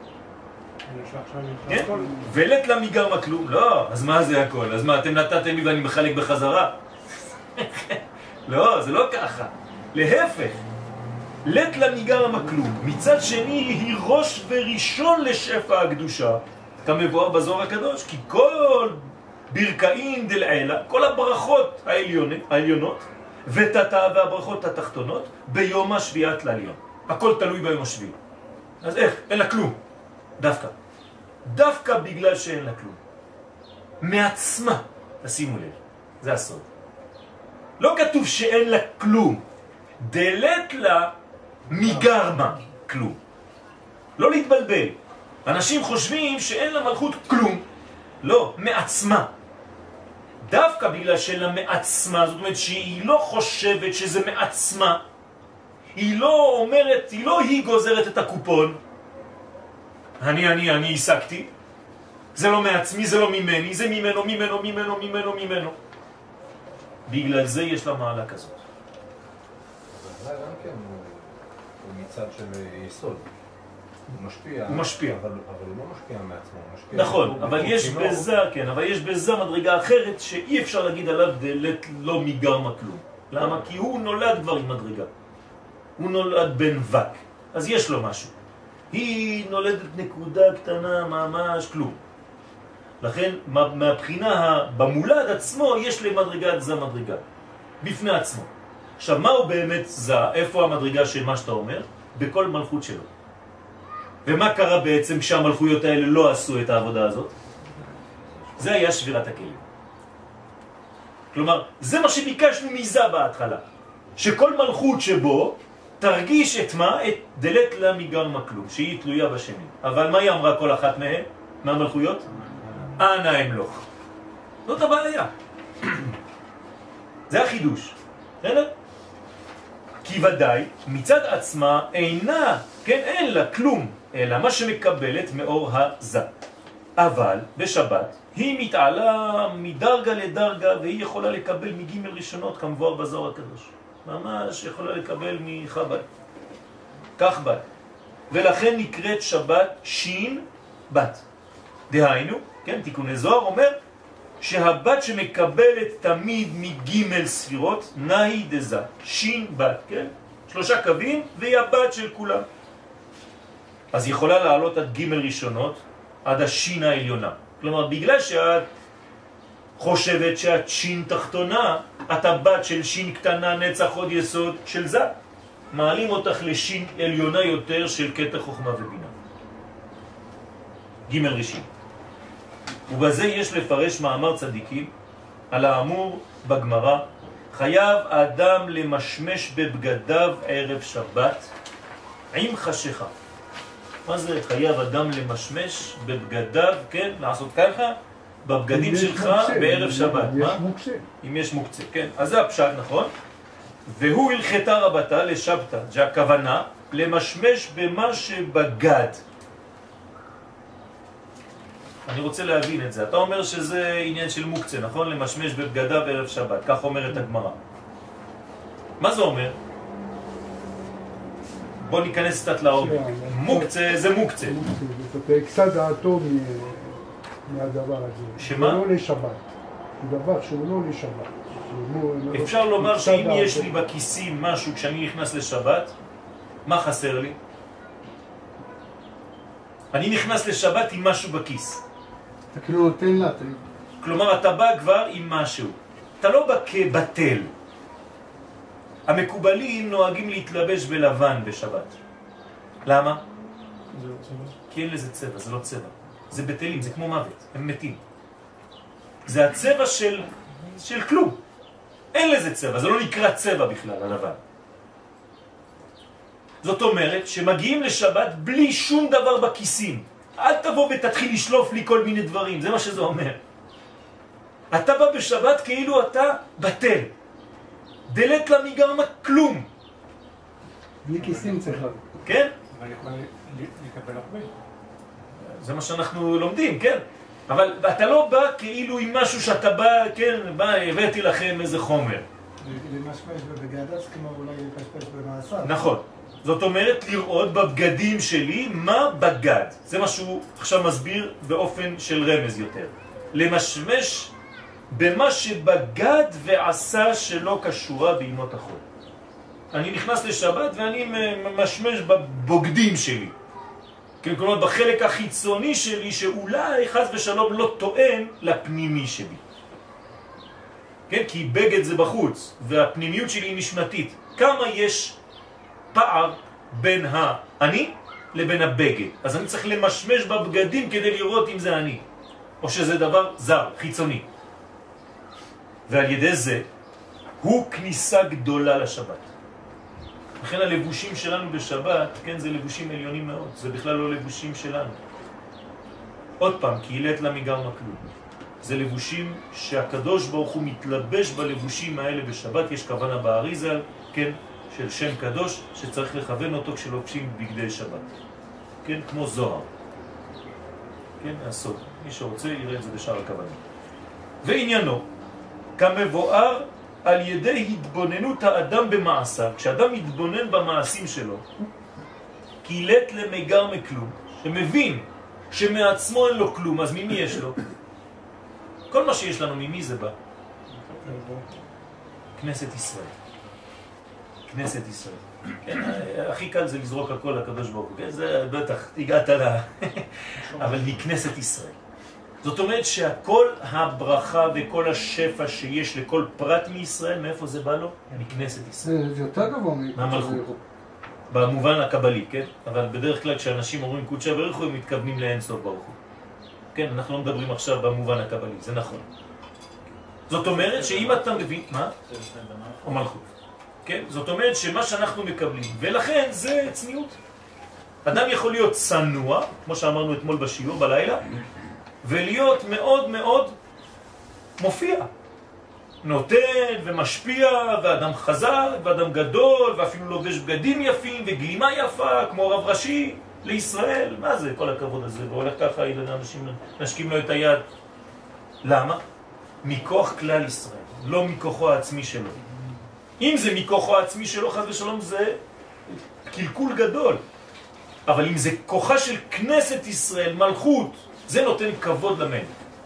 כן? ולת לה מגרמה כלום? לא, אז מה זה הכל? אז מה, אתם נתתם לי ואני מחלק בחזרה? לא, זה לא ככה. להפך. לת לה מגרמה כלום. מצד שני היא ראש וראשון לשפע הקדושה. כמבואר בזוהר הקדוש, כי כל ברכאים דלעילה, כל הברכות העליונות, ותתה והברכות התחתונות, ביום השביעת לעליון. הכל תלוי ביום השביעי. אז איך? אין לה כלום. דווקא. דווקא בגלל שאין לה כלום. מעצמה. תשימו לב. זה הסוד. לא כתוב שאין לה כלום. דלת לה מגרמה כלום. לא להתבלבל. אנשים חושבים שאין לה מלכות כלום. לא, מעצמה. דווקא בגלל שאין לה מעצמה, זאת אומרת שהיא לא חושבת שזה מעצמה, היא לא אומרת, היא לא היא גוזרת את הקופון, אני, אני, אני עסקתי, זה לא מעצמי, זה לא ממני, זה ממנו, ממנו, ממנו, ממנו, ממנו. בגלל זה יש לה מעלה כזאת. אבל גם כן הוא מצד של יסוד. הוא משפיע, הוא משפיע. אבל, אבל הוא לא משפיע מעצמו, הוא משפיע. נכון, אבל יש בזה, כן, אבל יש בזה מדרגה אחרת שאי אפשר להגיד עליו דלת לא מגרמה כלום. למה? כי הוא נולד כבר עם מדרגה. הוא נולד בן וק, אז יש לו משהו. היא נולדת נקודה קטנה, ממש כלום. לכן, מהבחינה במולד עצמו, יש למדרגת זה מדרגה. בפני עצמו. עכשיו, מה הוא באמת זה? איפה המדרגה של מה שאתה אומר? בכל מלכות שלו. ומה קרה בעצם כשהמלכויות האלה לא עשו את העבודה הזאת? זה היה שבירת הכלים. כלומר, זה מה שביקשנו מזה בהתחלה. שכל מלכות שבו תרגיש את מה? את דלת לה מגרם כלום, שהיא תלויה בשני. אבל מה היא אמרה כל אחת מהן? מהמלכויות? אנא אמלוך. זאת הבעיה. זה החידוש. בסדר? כי ודאי מצד עצמה אינה, כן, אין לה כלום, אלא מה שמקבלת מאור הזה. אבל בשבת היא מתעלה מדרגה לדרגה, והיא יכולה לקבל מגימל ראשונות כמבואר בזוהר הקדוש. ממש יכולה לקבל מחב"ד. כך בת. ולכן נקראת שבת שין בת. דהיינו, כן, תיקוני זוהר אומר שהבת שמקבלת תמיד מגימל ספירות נהי דזה, שין בת, כן? שלושה קווים והיא הבת של כולם. אז היא יכולה לעלות עד גימל ראשונות, עד השין העליונה. כלומר, בגלל שאת חושבת שאת שין תחתונה, את הבת של שין קטנה, נצח עוד יסוד של זה. מעלים אותך לשין עליונה יותר של קטע חוכמה ובינה. גימל ראשון. ובזה יש לפרש מאמר צדיקים על האמור בגמרא, חייב האדם למשמש בבגדיו ערב שבת עם חשיכה. מה זה חייב אדם למשמש בבגדיו, כן, לעשות ככה, בבגדים שלך מוקצה, בערב שבת. אם מה? יש מוקצה. אם יש מוקצה, כן. אז זה הפשט, נכון? והוא הלכתה רבתה לשבתה, זה הכוונה למשמש במה שבגד. אני רוצה להבין את זה. אתה אומר שזה עניין של מוקצה, נכון? למשמש בבגדיו בערב שבת. כך אומרת הגמרא. מה זה אומר? בוא ניכנס קצת לעומק. מוקצה זה מוקצה. אתה הקצה דעתו מהדבר הזה. שמה? זה לא לשבת. זה דבר שהוא לא לשבת. אפשר לומר שאם יש לי בכיסים משהו כשאני נכנס לשבת, מה חסר לי? אני נכנס לשבת עם משהו בכיס. אתה כאילו נותן לה, אתה... כלומר, אתה בא כבר עם משהו. אתה לא בא כבטל. המקובלים נוהגים להתלבש בלבן בשבת. למה? כי אין לזה צבע, זה לא צבע. זה בטלים, זה כמו מוות, הם מתים. זה הצבע של, של כלום. אין לזה צבע, זה לא נקרא צבע בכלל, הלבן. זאת אומרת שמגיעים לשבת בלי שום דבר בכיסים. אל תבוא ותתחיל לשלוף לי כל מיני דברים, זה מה שזה אומר. אתה בא בשבת כאילו אתה בטל. דלת לה מגרמה כלום. בלי כיסים צריך לבוא. כן? אבל יכול לקבל הרבה. זה מה שאנחנו לומדים, כן? אבל אתה לא בא כאילו עם משהו שאתה בא, כן, בא, הבאתי לכם איזה חומר. למשמש בבגדיו כמו אולי לפשפש במעשיו. נכון. זאת אומרת לראות בבגדים שלי מה בגד. זה מה שהוא עכשיו מסביר באופן של רמז יותר. למשמש במה שבגד ועשה שלא קשורה בימות החול. אני נכנס לשבת ואני משמש בבוגדים שלי. כן, כלומר בחלק החיצוני שלי שאולי חס ושלום לא טוען לפנימי שלי. כן, כי בגד זה בחוץ והפנימיות שלי היא נשמתית. כמה יש פער בין האני לבין הבגד. אז אני צריך למשמש בבגדים כדי לראות אם זה אני או שזה דבר זר, חיצוני. ועל ידי זה הוא כניסה גדולה לשבת. לכן הלבושים שלנו בשבת, כן, זה לבושים עליונים מאוד, זה בכלל לא לבושים שלנו. עוד פעם, כי ילת לה מגרמה כלום. זה לבושים שהקדוש ברוך הוא מתלבש בלבושים האלה בשבת, יש כוונה באריזל, כן, של שם קדוש, שצריך לכוון אותו כשלובשים בגדי שבת. כן, כמו זוהר. כן, הסוד. מי שרוצה יראה את זה בשאר הכוונה. ועניינו, כמבואר על ידי התבוננות האדם במעשיו, כשאדם מתבונן במעשים שלו, קילט למגר מכלום, שמבין שמעצמו אין לו כלום, אז ממי יש לו? כל מה שיש לנו, ממי זה בא? כנסת ישראל. כנסת ישראל. כן, הכי קל זה לזרוק הכל לקדוש ברוך הוא, כן? זה בטח, הגעת לה. אבל מכנסת ישראל. זאת אומרת שהכל הברכה וכל השפע שיש לכל פרט מישראל, מאיפה זה בא לו? מכנסת ישראל. זה יותר גבוה מהמלכות. במובן הקבלי, כן? אבל בדרך כלל כשאנשים אומרים קודשא בריך הוא, הם מתכוונים לאין סוף ברוך הוא. כן, אנחנו לא מדברים עכשיו במובן הקבלי, זה נכון. זאת אומרת שאם אתה מבין, מה? או מלכות. כן? זאת אומרת שמה שאנחנו מקבלים, ולכן זה צניעות. אדם יכול להיות צנוע, כמו שאמרנו אתמול בשיעור בלילה, ולהיות מאוד מאוד מופיע. נותן ומשפיע, ואדם חזק, ואדם גדול, ואפילו לובש בגדים יפים, וגלימה יפה, כמו רב ראשי לישראל. מה זה כל הכבוד הזה? והולך ככה, אנשים נשקים לו את היד. למה? מכוח כלל ישראל, לא מכוחו העצמי שלו. אם זה מכוחו העצמי שלו, חס ושלום, זה קלקול גדול. אבל אם זה כוחה של כנסת ישראל, מלכות, זה נותן כבוד למלך.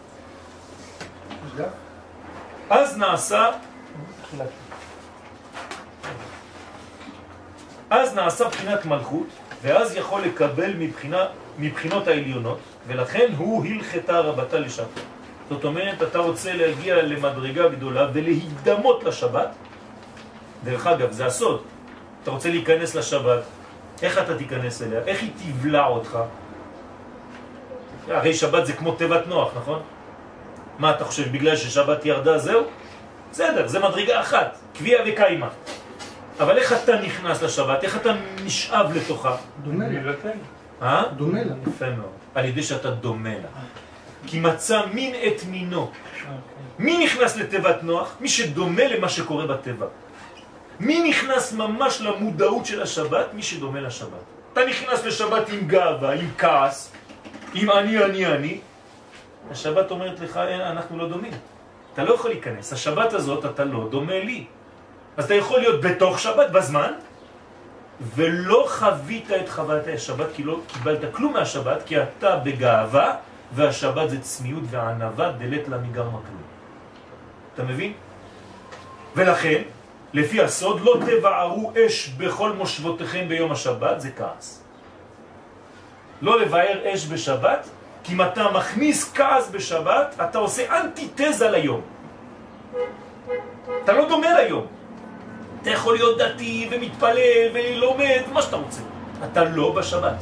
אז נעשה אז נעשה בחינת מלכות, ואז יכול לקבל מבחינה, מבחינות העליונות, ולכן הוא הלכתה רבתה לשבת. זאת אומרת, אתה רוצה להגיע למדרגה גדולה ולהידמות לשבת. דרך אגב, זה הסוד. אתה רוצה להיכנס לשבת, איך אתה תיכנס אליה? איך היא תבלע אותך? הרי שבת זה כמו תיבת נוח, נכון? מה אתה חושב, בגלל ששבת ירדה זהו? בסדר, זה מדרגה אחת, קביעה וקיימה. אבל איך אתה נכנס לשבת? איך אתה נשאב לתוכה? דומה לה. אה? דומה לה. יפה מאוד. על ידי שאתה דומה לה. כי מצא מין את מינו. מי נכנס לתיבת נוח? מי שדומה למה שקורה בטבע. מי נכנס ממש למודעות של השבת? מי שדומה לשבת. אתה נכנס לשבת עם גאווה, עם כעס, עם אני, אני, אני. השבת אומרת לך, אנחנו לא דומים. אתה לא יכול להיכנס. השבת הזאת אתה לא דומה לי. אז אתה יכול להיות בתוך שבת בזמן, ולא חווית את חוויית השבת, כי לא קיבלת כלום מהשבת, כי אתה בגאווה, והשבת זה צניעות וענבה, דלת לה מגרמה כלום. אתה מבין? ולכן, לפי הסוד, לא תבערו אש בכל מושבותיכם ביום השבת, זה כעס. לא לבער אש בשבת, כי אם אתה מכניס כעס בשבת, אתה עושה אנטיתזה ליום. אתה לא דומה ליום. אתה יכול להיות דתי ומתפלל ולומד, מה שאתה רוצה. אתה לא בשבת.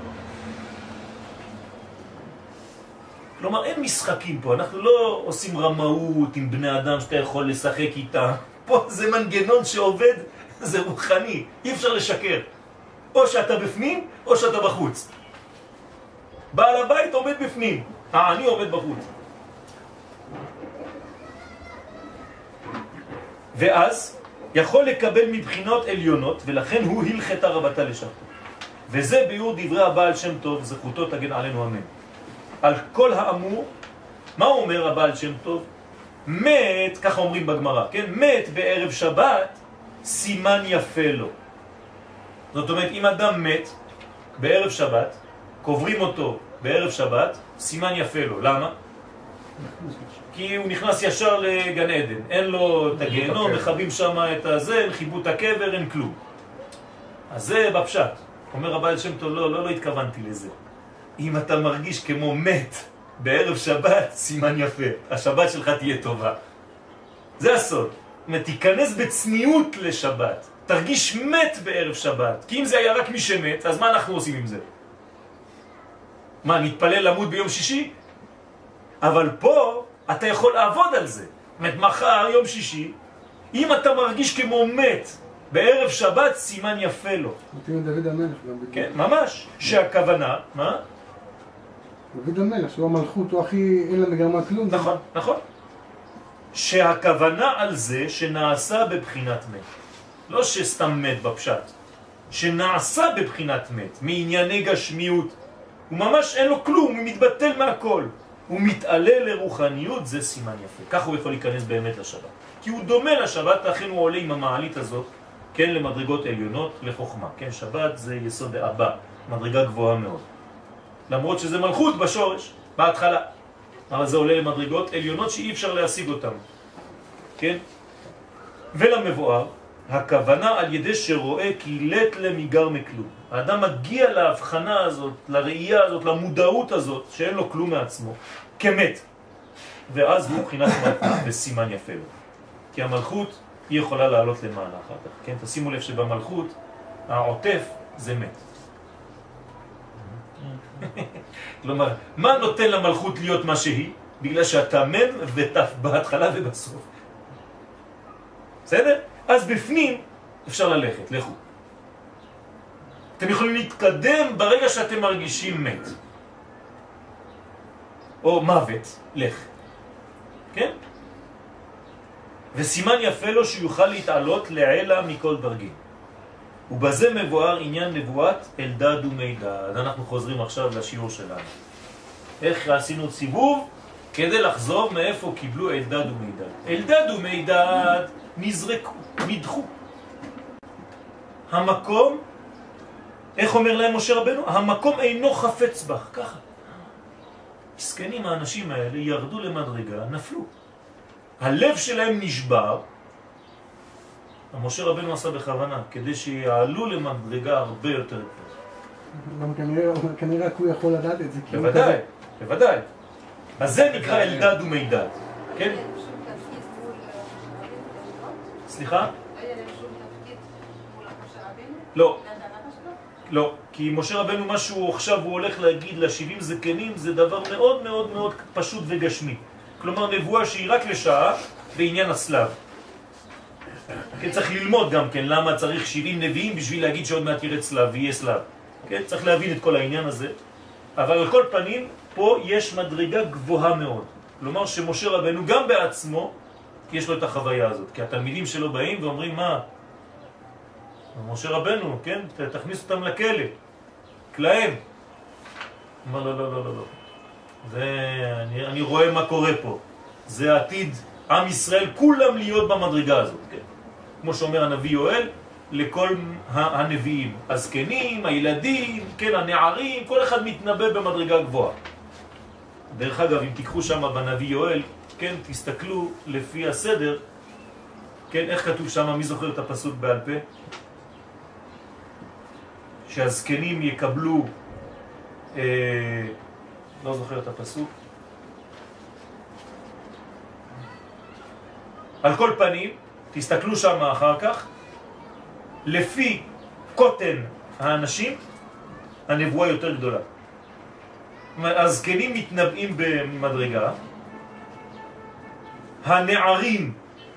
כלומר, אין משחקים פה. אנחנו לא עושים רמאות עם בני אדם שאתה יכול לשחק איתה. פה זה מנגנון שעובד, זה רוחני. אי אפשר לשקר. או שאתה בפנים, או שאתה בחוץ. בעל הבית עומד בפנים, העני עומד בחוץ. ואז יכול לקבל מבחינות עליונות, ולכן הוא הלכתה רבתה לשבת. וזה ביור דברי הבעל שם טוב, זכותו תגן עלינו אמן. על כל האמור, מה אומר הבעל שם טוב? מת, ככה אומרים בגמרא, כן? מת בערב שבת, סימן יפה לו. זאת אומרת, אם אדם מת בערב שבת, קוברים אותו בערב שבת, סימן יפה לו. למה? כי הוא נכנס ישר לגן עדן. אין לו את הגיהנום, מחבים שם את הזה, אין חיבוט הקבר, אין כלום. אז זה בפשט. אומר הבעל שם טוב, לא, לא, לא התכוונתי לזה. אם אתה מרגיש כמו מת בערב שבת, סימן יפה. השבת שלך תהיה טובה. זה הסוד. תיכנס בצניעות לשבת. תרגיש מת בערב שבת. כי אם זה היה רק מי שמת, אז מה אנחנו עושים עם זה? מה, נתפלל למות ביום שישי? אבל פה אתה יכול לעבוד על זה. זאת מחר, יום שישי, אם אתה מרגיש כמו מת בערב שבת, סימן יפה לו. מתאים דוד המלך גם. כן, ממש. שהכוונה, מה? דוד המלך, שהוא המלכות, הוא הכי, אין לה מגרמה כלום. נכון, נכון. שהכוונה על זה שנעשה בבחינת מת. לא שסתם מת בפשט. שנעשה בבחינת מת, מענייני גשמיות. הוא ממש אין לו כלום, הוא מתבטל מהכל. הוא מתעלה לרוחניות, זה סימן יפה. כך הוא יכול להיכנס באמת לשבת. כי הוא דומה לשבת, לכן הוא עולה עם המעלית הזאת, כן, למדרגות עליונות, לחוכמה. כן, שבת זה יסוד הבא, מדרגה גבוהה מאוד. למרות שזה מלכות בשורש, בהתחלה. אבל זה עולה למדרגות עליונות שאי אפשר להשיג אותם. כן? ולמבואר, הכוונה על ידי שרואה כי לית למיגר מכלום. האדם מגיע להבחנה הזאת, לראייה הזאת, למודעות הזאת, שאין לו כלום מעצמו, כמת. ואז הוא בחינת מלכות וסימן יפה לו. כי המלכות היא יכולה לעלות למעלה אחר כך. כן? תשימו לב שבמלכות העוטף זה מת. כלומר, מה נותן למלכות להיות מה שהיא? בגלל שאתה מם ותף בהתחלה ובסוף. בסדר? אז בפנים אפשר ללכת, לכו. אתם יכולים להתקדם ברגע שאתם מרגישים מת. או מוות, לך. כן? וסימן יפה לו שיוכל להתעלות לעלה מכל דרגים. ובזה מבואר עניין נבואת אלדד ומידד. אנחנו חוזרים עכשיו לשיעור שלנו. איך עשינו סיבוב? כדי לחזור מאיפה קיבלו אלדד ומידד. אלדד ומידד נזרקו, נדחו. המקום, איך אומר להם משה רבנו? המקום אינו חפץ בך, ככה. מסכנים האנשים האלה ירדו למדרגה, נפלו. הלב שלהם נשבר, משה רבנו עשה בכוונה, כדי שיעלו למדרגה הרבה יותר גבוהה. גם כנראה, כנראה רק הוא יכול לדעת את זה. בוודאי, בוודאי. אז זה נקרא אלדד ומידד, כן? סליחה? לא. לא, כי משה רבנו משהו עכשיו הוא הולך להגיד לשבעים זקנים זה דבר מאוד מאוד מאוד פשוט וגשמי. כלומר נבואה שהיא רק לשעה בעניין הסלב. כן, צריך ללמוד גם כן למה צריך שבעים נביאים בשביל להגיד שעוד מעט ירד סלב ויהיה סלב. כן, צריך להבין את כל העניין הזה. אבל על כל פנים פה יש מדרגה גבוהה מאוד. כלומר שמשה רבנו גם בעצמו יש לו את החוויה הזאת. כי התלמידים שלו באים ואומרים מה? משה רבנו, כן? תכניס אותם לכלא. כלהם. אומר לא, לא, לא, לא, לא. זה, אני, אני רואה מה קורה פה. זה עתיד עם ישראל כולם להיות במדרגה הזאת, כן? כמו שאומר הנביא יואל, לכל הנביאים, הזקנים, הילדים, כן, הנערים, כל אחד מתנבא במדרגה גבוהה. דרך אגב, אם תיקחו שם בנביא יואל, כן, תסתכלו לפי הסדר, כן, איך כתוב שם, מי זוכר את הפסוק בעל פה? שהזקנים יקבלו, אה, לא זוכר את הפסוק. על כל פנים, תסתכלו שם אחר כך, לפי קוטן האנשים, הנבואה יותר גדולה. הזקנים מתנבאים במדרגה, הנערים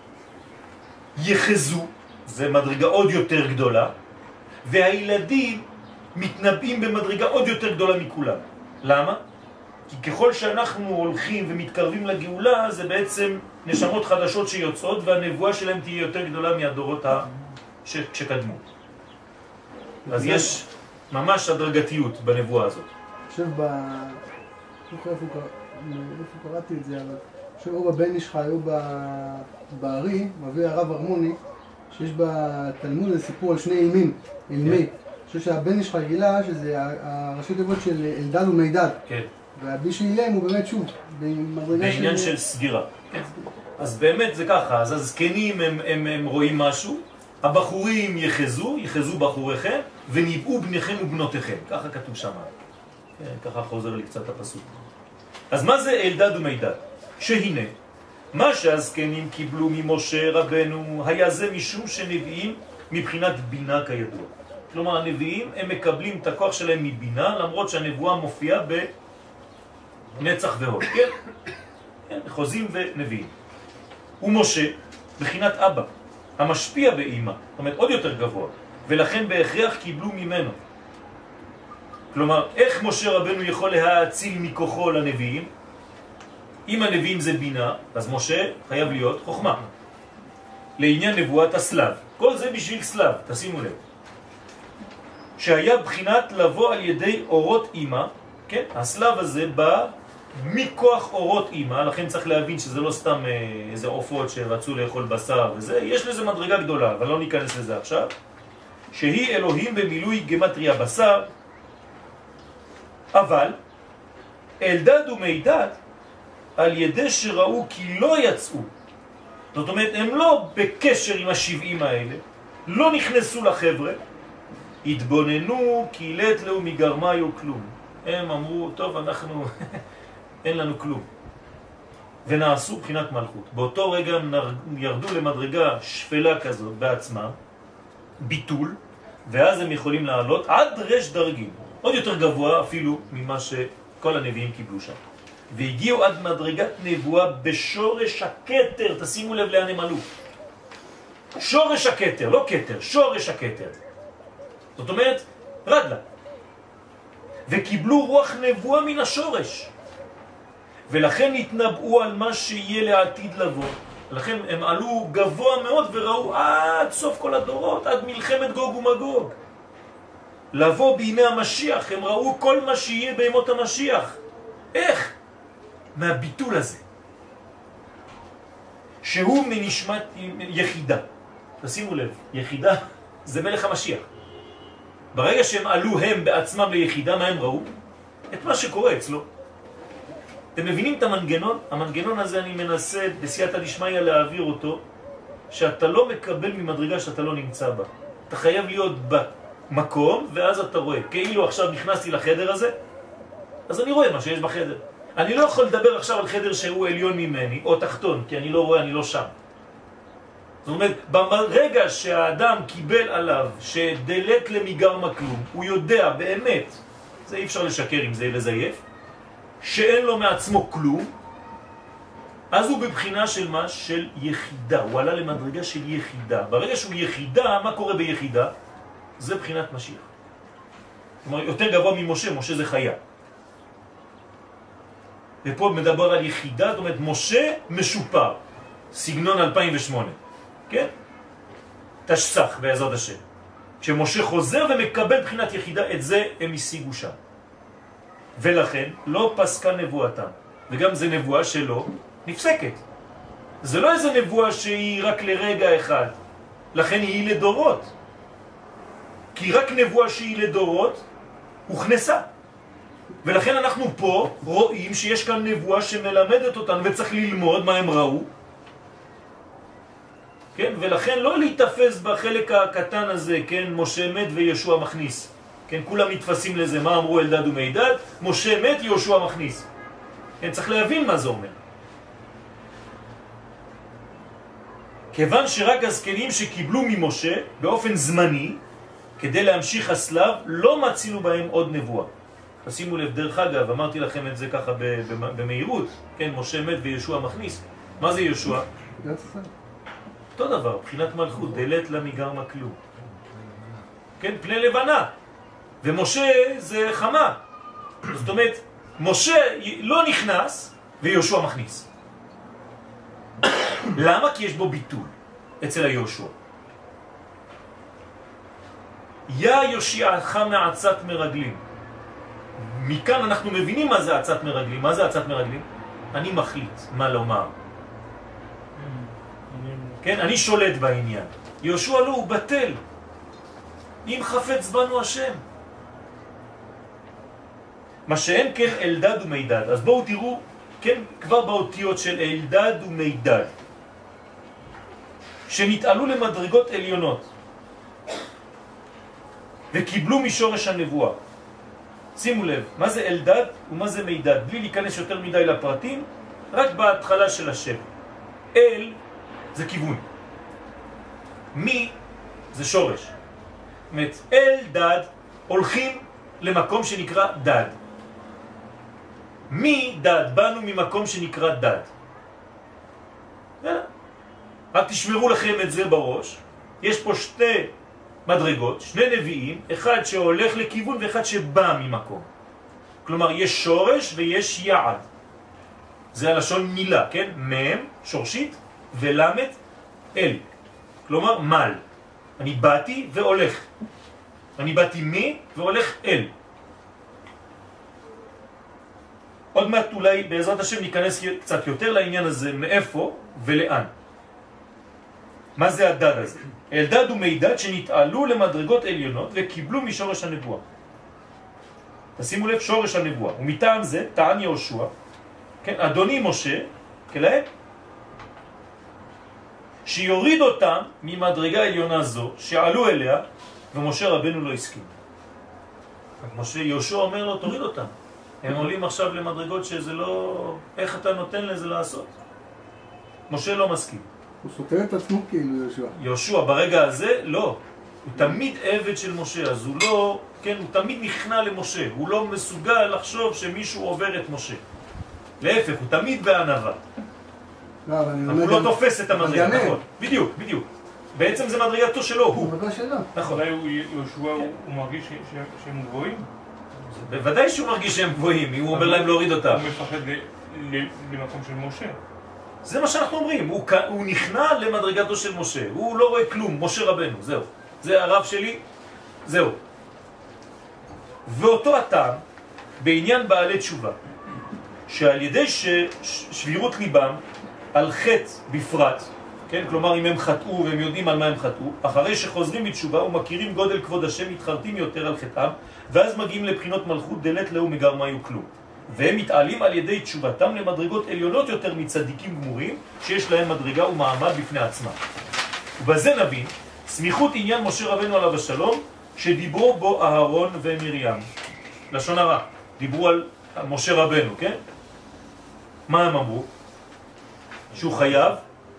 יחזו, זה מדרגה עוד יותר גדולה, והילדים מתנבאים במדרגה עוד יותר גדולה מכולם. למה? כי ככל שאנחנו הולכים ומתקרבים לגאולה, זה בעצם נשמות חדשות שיוצאות, והנבואה שלהם תהיה יותר גדולה מהדורות ש... שקדמו. אז יש ממש הדרגתיות בנבואה הזאת. עכשיו ב... איפה קראתי את זה, אבל עכשיו או בבן איש חי או בארי, מביא הרב הרמוני, שיש בתלמוד איזה סיפור על שני אימים, אילמי. אני חושב שהבן איש חי גילה שזה הראשי תיבות של אלדד ומידד. כן. והבי שאילם הוא באמת שוב, בעניין של סגירה. אז באמת זה ככה, אז הזקנים הם, הם, הם רואים משהו, הבחורים יחזו, יחזו בחוריכם, וניבאו בניכם ובנותיכם. ככה כתוב שם. כן, ככה חוזר לי קצת הפסוק. אז מה זה אלדד ומידד? שהנה, מה שהזקנים קיבלו ממשה רבנו היה זה משום שנביאים מבחינת בינה כידוע. כלומר, הנביאים הם מקבלים את הכוח שלהם מבינה, למרות שהנבואה מופיעה בנצח והוד. כן? כן, חוזים ונביאים. ומשה, בחינת אבא, המשפיע באמא, זאת אומרת עוד יותר גבוה, ולכן בהכרח קיבלו ממנו. כלומר, איך משה רבנו יכול להאציל מכוחו לנביאים? אם הנביאים זה בינה, אז משה חייב להיות חוכמה. לעניין נבואת הסלב. כל זה בשביל סלב, תשימו לב. שהיה בחינת לבוא על ידי אורות אמא, כן? הסלב הזה בא מכוח אורות אמא, לכן צריך להבין שזה לא סתם איזה עופות שרצו לאכול בשר וזה, יש לזה מדרגה גדולה, אבל לא ניכנס לזה עכשיו. שהיא אלוהים במילוי גמטריה בשר, אבל אלדד ומידד על ידי שראו כי לא יצאו, זאת אומרת הם לא בקשר עם השבעים האלה, לא נכנסו לחבר'ה, התבוננו כי לית לו מגרמיו כלום. הם אמרו, טוב, אנחנו אין לנו כלום, ונעשו בחינת מלכות. באותו רגע הם ירדו למדרגה שפלה כזאת בעצמם, ביטול, ואז הם יכולים לעלות עד רש דרגים, עוד יותר גבוה אפילו ממה שכל הנביאים קיבלו שם. והגיעו עד מדרגת נבואה בשורש הכתר, תשימו לב לאן הם עלו. שורש הכתר, לא כתר, שורש הכתר. זאת אומרת, רדלה. וקיבלו רוח נבואה מן השורש. ולכן התנבאו על מה שיהיה לעתיד לבוא. לכן הם עלו גבוה מאוד וראו עד סוף כל הדורות, עד מלחמת גוג ומגוג. לבוא בימי המשיח, הם ראו כל מה שיהיה בימות המשיח. איך? מהביטול הזה. שהוא מנשמת יחידה. תשימו לב, יחידה זה מלך המשיח. ברגע שהם עלו הם בעצמם ליחידה, מה הם ראו? את מה שקורה אצלו. אתם מבינים את המנגנון? המנגנון הזה אני מנסה בסייעתא דשמיא להעביר אותו, שאתה לא מקבל ממדרגה שאתה לא נמצא בה. אתה חייב להיות במקום, ואז אתה רואה. כאילו עכשיו נכנסתי לחדר הזה, אז אני רואה מה שיש בחדר. אני לא יכול לדבר עכשיו על חדר שהוא עליון ממני, או תחתון, כי אני לא רואה, אני לא שם. זאת אומרת, ברגע שהאדם קיבל עליו שדלת למיגרמה כלום, הוא יודע באמת, זה אי אפשר לשקר עם זה לזייף, שאין לו מעצמו כלום, אז הוא בבחינה של מה? של יחידה. הוא עלה למדרגה של יחידה. ברגע שהוא יחידה, מה קורה ביחידה? זה בחינת משיח. זאת אומרת, יותר גבוה ממשה, משה זה חיה. ופה מדבר על יחידה, זאת אומרת, משה משופר. סגנון אלפיים ושמונה. כן? תשסח בעזרת השם. כשמשה חוזר ומקבל בחינת יחידה, את זה הם השיגו שם. ולכן לא פסקה נבואתם. וגם זה נבואה שלא נפסקת. זה לא איזה נבואה שהיא רק לרגע אחד. לכן היא לדורות. כי רק נבואה שהיא לדורות הוכנסה. ולכן אנחנו פה רואים שיש כאן נבואה שמלמדת אותנו וצריך ללמוד מה הם ראו. כן? ולכן לא להתאפס בחלק הקטן הזה, כן? משה מת וישוע מכניס. כן? כולם מתפסים לזה, מה אמרו אלדד ומידד? משה מת, ישוע מכניס. כן? צריך להבין מה זה אומר. כיוון שרק הזקנים שקיבלו ממשה באופן זמני, כדי להמשיך הסלב, לא מצאנו בהם עוד נבואה. תשימו לב, דרך אגב, אמרתי לכם את זה ככה במהירות, כן? משה מת וישוע מכניס. מה זה ישוע? אותו דבר, בחינת מלכות, דלת למיגרמה כלום. כן? פני לבנה. ומשה זה חמה. זאת אומרת, משה לא נכנס וישוע מכניס. למה? כי יש בו ביטול אצל הישוע. יא יושיעך מעצת מרגלים. מכאן אנחנו מבינים מה זה עצת מרגלים. מה זה עצת מרגלים? אני מחליט מה לומר. כן, אני שולט בעניין. יהושע לא, הוא בטל. אם חפץ בנו השם. מה שאין כן אלדד ומידד. אז בואו תראו, כן, כבר באותיות של אלדד ומידד, שנתעלו למדרגות עליונות וקיבלו משורש הנבואה. שימו לב, מה זה אלדד ומה זה מידד? בלי להיכנס יותר מדי לפרטים, רק בהתחלה של השם. אל זה כיוון. מי זה שורש. זאת אומרת, אל דד הולכים למקום שנקרא דד. מי דד? באנו ממקום שנקרא דד. רק תשמרו לכם את זה בראש. יש פה שתי מדרגות, שני נביאים, אחד שהולך לכיוון ואחד שבא ממקום. כלומר, יש שורש ויש יעד. זה הלשון מילה, כן? מם, שורשית, ולמד, אל. כלומר, מל. אני באתי והולך. אני באתי מי והולך אל. עוד מעט אולי בעזרת השם ניכנס קצת יותר לעניין הזה, מאיפה ולאן. מה זה הדד הזה? אלדד ומידד שנתעלו למדרגות עליונות וקיבלו משורש הנבואה. תשימו לב, שורש הנבואה. ומטעם זה טען יהושע, כן, אדוני משה, כלהם, שיוריד אותם ממדרגה עליונה זו שעלו אליה, ומשה רבנו לא הסכים. משה, יהושע אומר לו, תוריד אותם. הם עולים עכשיו למדרגות שזה לא... איך אתה נותן לזה לעשות? משה לא מסכים. הוא סותר את עצמו כאילו יהושע. יהושע ברגע הזה לא. הוא תמיד עבד של משה, אז הוא לא, כן, הוא תמיד נכנע למשה, הוא לא מסוגל לחשוב שמישהו עובר את משה. להפך, הוא תמיד בענווה. לא, אבל אני הוא לא תופס את המדרגה, אבל גם נכון. בדיוק, בדיוק. בעצם זה מדרגתו שלו, הוא. הוא מדרגה שלו. נכון. אולי הוא- יהושע הוא הוא מרגיש ש- שהם גבוהים? בוודאי שהוא מרגיש שהם גבוהים, אם הוא אומר להם להוריד אותם. הוא מפחד ל- ל- למקום של משה. זה מה שאנחנו אומרים, הוא, כ- הוא נכנע למדרגתו של משה, הוא לא רואה כלום, משה רבנו, זהו. זה הרב שלי, זהו. ואותו הטעם, בעניין בעלי תשובה, שעל ידי ש... ש- שבירות ליבם, על חטא בפרט, כן? כלומר אם הם חטאו והם יודעים על מה הם חטאו, אחרי שחוזרים בתשובה ומכירים גודל כבוד השם, מתחרטים יותר על חטאם, ואז מגיעים לבחינות מלכות דלת לאו מגרמיו כלום. והם מתעלים על ידי תשובתם למדרגות עליונות יותר מצדיקים גמורים, שיש להם מדרגה ומעמד בפני עצמם. ובזה נבין סמיכות עניין משה רבנו עליו השלום, שדיברו בו אהרון ומרים. לשון הרע, דיברו על משה רבנו, כן? מה הם אמרו? שהוא חייב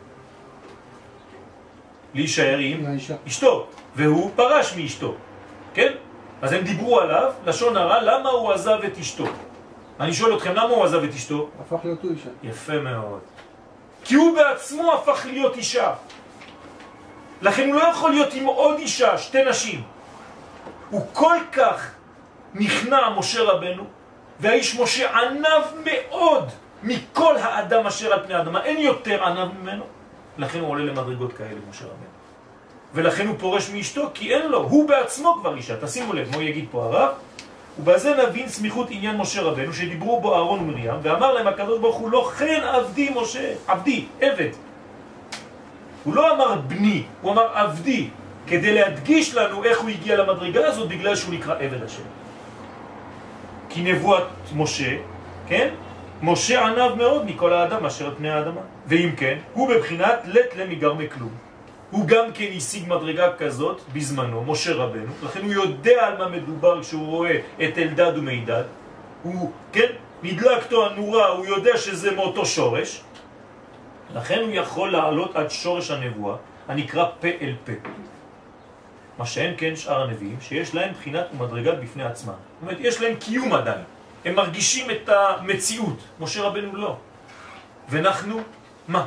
להישאר עם האישה. אשתו, והוא פרש מאשתו, כן? אז הם דיברו עליו, לשון הרע, למה הוא עזב את אשתו? אני שואל אתכם, למה הוא עזב את אשתו? הפך להיות הוא אישה. יפה מאוד. כי הוא בעצמו הפך להיות אישה. לכן הוא לא יכול להיות עם עוד אישה, שתי נשים. הוא כל כך נכנע משה רבנו, והאיש משה ענב מאוד מכל האדם אשר על פני האדמה. אין יותר ענב ממנו. לכן הוא עולה למדרגות כאלה, משה רבנו. ולכן הוא פורש מאשתו, כי אין לו, הוא בעצמו כבר אישה. תשימו לב, מה יגיד פה הרב? ובזה נבין סמיכות עניין משה רבנו, שדיברו בו אהרון ומרים, ואמר להם הקדוש ברוך הוא, לא כן עבדי משה, עבדי, עבד. הוא לא אמר בני, הוא אמר עבדי, כדי להדגיש לנו איך הוא הגיע למדרגה הזאת, בגלל שהוא נקרא עבד השם. כי נבואת משה, כן? משה ענב מאוד מכל האדם אשר על פני האדמה. ואם כן, הוא בבחינת לט למגרמי כלום. הוא גם כן השיג מדרגה כזאת בזמנו, משה רבנו, לכן הוא יודע על מה מדובר כשהוא רואה את אלדד ומידד. הוא, כן, נדלקתו הנורה, הוא יודע שזה מאותו שורש, לכן הוא יכול לעלות עד שורש הנבואה, הנקרא פה אל פה. מה שאין כן שאר הנביאים, שיש להם בחינת ומדרגה בפני עצמם. זאת אומרת, יש להם קיום עדיין. הם מרגישים את המציאות. משה רבנו לא. ואנחנו, מה?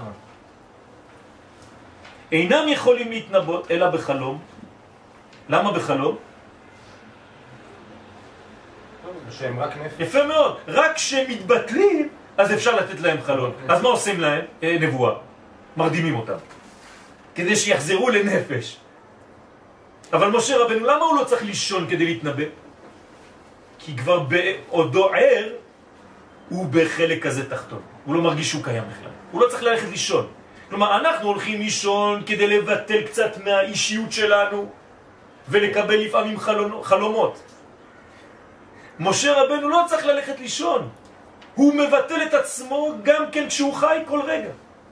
אינם יכולים להתנבאות אלא בחלום. למה בחלום? שהם רק נפש. יפה מאוד. רק כשהם מתבטלים, אז אפשר לתת להם חלום. אז מה עושים להם? אה, נבואה. מרדימים אותם. כדי שיחזרו לנפש. אבל משה רבנו, למה הוא לא צריך לישון כדי להתנבא? כי כבר בעודו ער, הוא בחלק כזה תחתון. הוא לא מרגיש שהוא קיים בכלל. הוא לא צריך ללכת לישון. כלומר, אנחנו הולכים לישון כדי לבטל קצת מהאישיות שלנו, ולקבל לפעמים חלומות. חלומות. משה רבנו לא צריך ללכת לישון. הוא מבטל את עצמו גם כן כשהוא חי כל רגע.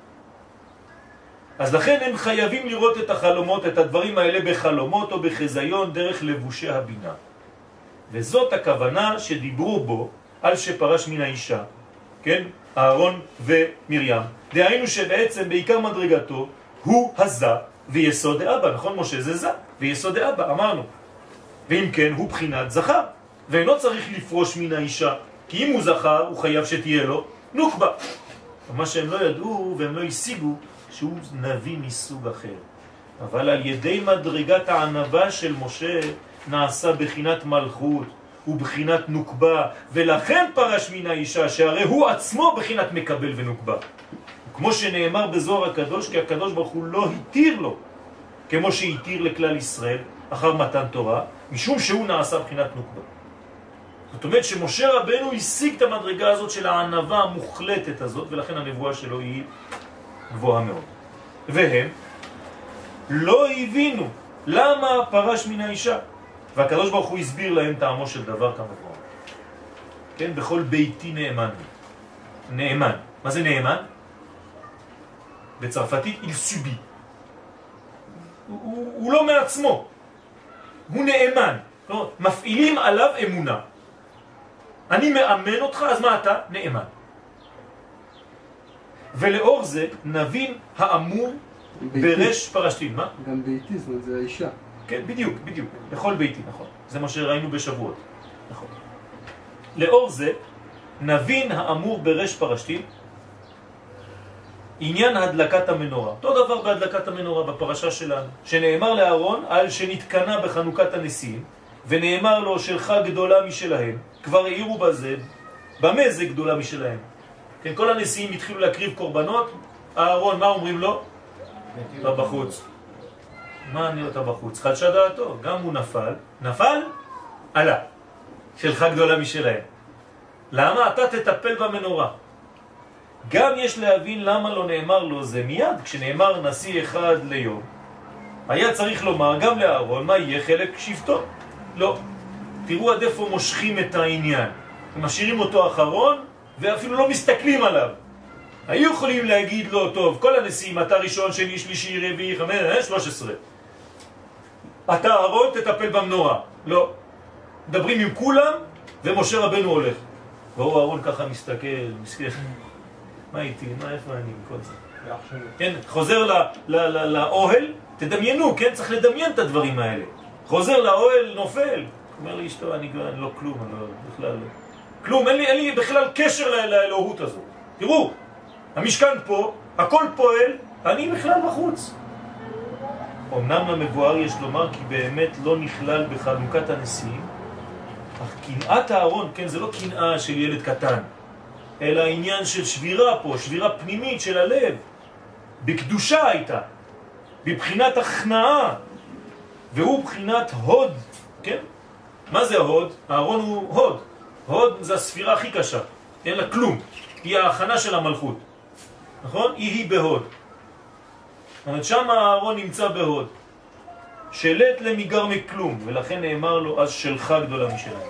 אז לכן הם חייבים לראות את החלומות, את הדברים האלה בחלומות או בחזיון דרך לבושי הבינה. וזאת הכוונה שדיברו בו על שפרש מן האישה, כן? אהרון ומרים. דהיינו שבעצם בעיקר מדרגתו הוא הזה ויסוד האבא, נכון משה? זה זה ויסוד האבא, אמרנו. ואם כן, הוא בחינת זכר, ואינו צריך לפרוש מן האישה, כי אם הוא זכר, הוא חייב שתהיה לו נוקבה. מה שהם לא ידעו והם לא השיגו, שהוא נביא מסוג אחר. אבל על ידי מדרגת הענבה של משה נעשה בחינת מלכות ובחינת נוקבה, ולכן פרש מן האישה, שהרי הוא עצמו בחינת מקבל ונוקבה. כמו שנאמר בזוהר הקדוש, כי הקדוש ברוך הוא לא התיר לו, כמו שהתיר לכלל ישראל אחר מתן תורה, משום שהוא נעשה בחינת נוקבה. זאת אומרת שמשה רבנו השיג את המדרגה הזאת של הענבה המוחלטת הזאת, ולכן הנבואה שלו היא גבוהה מאוד. והם לא הבינו למה פרש מן האישה, והקדוש ברוך הוא הסביר להם טעמו של דבר כמובן. כן, בכל ביתי נאמן. נאמן. מה זה נאמן? בצרפתית il subit. הוא, הוא, הוא לא מעצמו. הוא נאמן. לא, מפעילים עליו אמונה. אני מאמן אותך, אז מה אתה? נאמן. ולאור זה נבין האמור ברש פרשתים. מה? גם ביתי, זאת אומרת, זה האישה. כן, בדיוק, בדיוק. בכל ביתי, נכון. זה מה שראינו בשבועות. נכון. לאור זה, נבין האמור ברש פרשתים, עניין הדלקת המנורה. אותו דבר בהדלקת המנורה בפרשה שלנו, שנאמר לאהרון על שנתקנה בחנוכת הנשיאים, ונאמר לו שלך גדולה משלהם, כבר העירו בזה, במה זה גדולה משלהם. כן, כל הנשיאים התחילו להקריב קורבנות, אהרון, מה אומרים לו? אתה בחוץ. מה אני אותה בחוץ? חדשה דעתו, גם הוא נפל, נפל, עלה. שלך גדולה משלהם. למה? אתה תטפל במנורה. גם יש להבין למה לא נאמר לו זה מיד, כשנאמר נשיא אחד ליום. היה צריך לומר גם לאהרון מה יהיה חלק שבטו. לא. תראו עד איפה מושכים את העניין. הם משאירים אותו אחרון ואפילו לא מסתכלים עליו. היו יכולים להגיד לו, טוב, כל הנשיאים, אתה ראשון, שני, שלישי, רביעי, חמש, שלוש עשרה. אתה אהרון תטפל במנורה. לא. מדברים עם כולם ומשה רבנו הולך. והוא אהרון ככה מסתכל, מסתכל. מה איתי? מה, איפה אני? כל זה. כן, חוזר ל, ל, ל, לאוהל, תדמיינו, כן? צריך לדמיין את הדברים האלה. חוזר לאוהל, נופל. אומר לי, אשתו, אני, אני לא כלום, אני לא, בכלל לא. כלום, אין לי, אין לי בכלל קשר לאלוהות הזו. תראו, המשכן פה, הכל פועל, אני בכלל בחוץ. אמנם למבואר יש לומר כי באמת לא נכלל בחנוכת הנשיאים, אך קנאת הארון, כן, זה לא קנאה של ילד קטן, אלא עניין של שבירה פה, שבירה פנימית של הלב. בקדושה הייתה, בבחינת הכנעה, והוא בחינת הוד, כן? מה זה הוד? הארון הוא הוד. הוד זה הספירה הכי קשה, אין לה כלום. היא ההכנה של המלכות, נכון? היא היא בהוד. זאת אומרת, שם הארון נמצא בהוד. שלט למיגר מכלום, ולכן נאמר לו, אז שלך גדולה משלנו.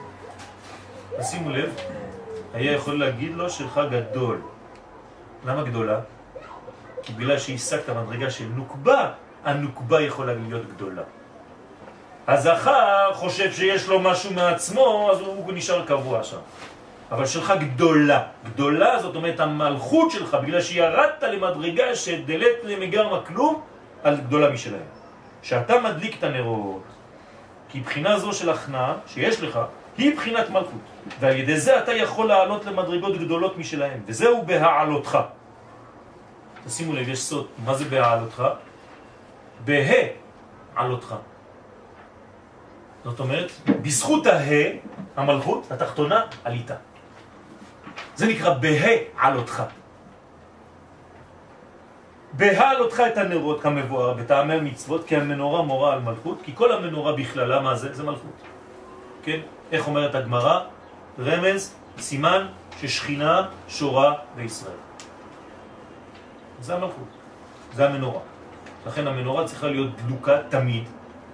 שימו לב, היה יכול להגיד לו שלך גדול. למה גדולה? כי בגלל שהשגת מדרגה של נוקבה, הנוקבה יכולה להיות גדולה. הזכר חושב שיש לו משהו מעצמו, אז הוא נשאר קבוע שם. אבל שלך גדולה. גדולה זאת אומרת המלכות שלך, בגלל שירדת למדרגה שדלת למגר מכלום, על גדולה משלהם. שאתה מדליק את הנרות, כי בחינה זו של הכנעה שיש לך, היא בחינת מלכות. ועל ידי זה אתה יכול לעלות למדרגות גדולות משלהם, וזהו בהעלותך. תשימו לב, יש סוד. מה זה בהעלותך? בהעלותך. זאת אומרת, בזכות הה, המלכות, התחתונה, עליתה. זה נקרא בהעלותך. בהעלותך את הנרות כמבואר בטעמי מצוות, כי המנורה מורה על מלכות, כי כל המנורה בכללה, מה זה? זה מלכות. כן? איך אומרת הגמרא? רמז, סימן ששכינה שורה בישראל. זה המלכות. זה המנורה. לכן המנורה צריכה להיות דלוקה תמיד.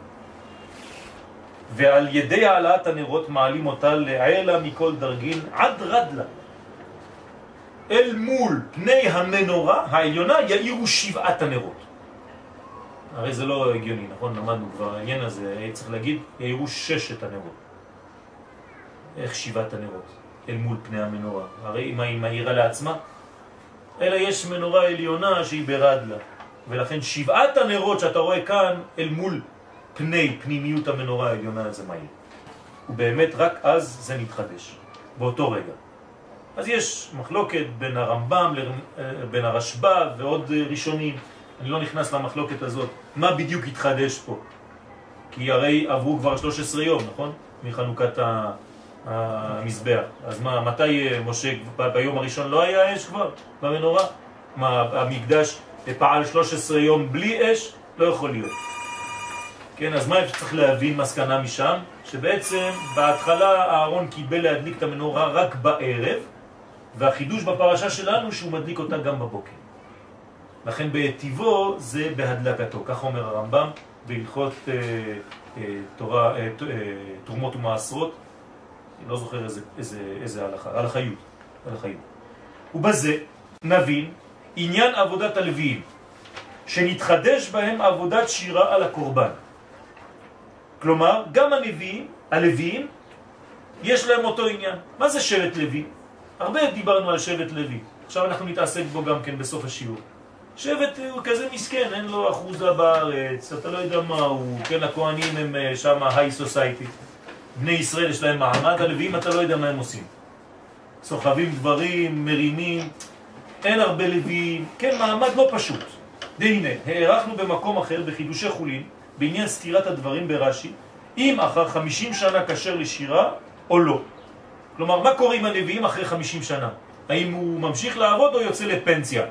ועל ידי העלאת הנרות מעלים אותה לעלה מכל דרגין עד רדלה. אל מול פני המנורה העליונה יאירו שבעת הנרות. הרי זה לא הגיוני, נכון? למדנו כבר העניין הזה, צריך להגיד, יאירו ששת הנרות. איך שבעת הנרות? אל מול פני המנורה. הרי מה היא מאירה לעצמה? אלא יש מנורה עליונה שהיא ברדלה. ולכן שבעת הנרות שאתה רואה כאן אל מול פני פנימיות המנורה העליונה זה מהיר. ובאמת רק אז זה מתחדש, באותו רגע. אז יש מחלוקת בין הרמב"ם, בין הרשב"א ועוד ראשונים. אני לא נכנס למחלוקת הזאת. מה בדיוק התחדש פה? כי הרי עברו כבר שלושה עשר יום, נכון? מחנוכת המזבח. אז מה, מתי משה, ביום הראשון לא היה אש כבר במנורה? מה, המקדש פעל שלושה עשר יום בלי אש? לא יכול להיות. כן, אז מה צריך להבין מסקנה משם? שבעצם בהתחלה הארון קיבל להדליק את המנורה רק בערב, והחידוש בפרשה שלנו שהוא מדליק אותה גם בבוקר. לכן בעטיבו זה בהדלקתו, כך אומר הרמב"ם בהלכות אה, אה, תורה, אה, אה, תרומות ומעשרות. אני לא זוכר איזה, איזה, איזה הלכה, הלכיות, הלכיות. ובזה נבין עניין עבודת הלוויים, שנתחדש בהם עבודת שירה על הקורבן. כלומר, גם הנביאים, הלוויים, יש להם אותו עניין. מה זה שבט לוי? הרבה דיברנו על שבט לוי. עכשיו אנחנו נתעסק בו גם כן בסוף השיעור. שבט הוא כזה מסכן, אין לו אחוזה בארץ, אתה לא יודע מה הוא, כן, הכהנים הם שם היי סוסייטי. בני ישראל יש להם מעמד, הלוויים אתה לא יודע מה הם עושים. סוחבים דברים, מרימים, אין הרבה לוויים, כן, מעמד לא פשוט. והנה, הערכנו במקום אחר בחידושי חולין, בעניין סתירת הדברים ברש"י, אם אחר חמישים שנה כשר לשירה או לא. כלומר, מה קורה עם הלוויים אחרי חמישים שנה? האם הוא ממשיך לעבוד או יוצא לפנסיה?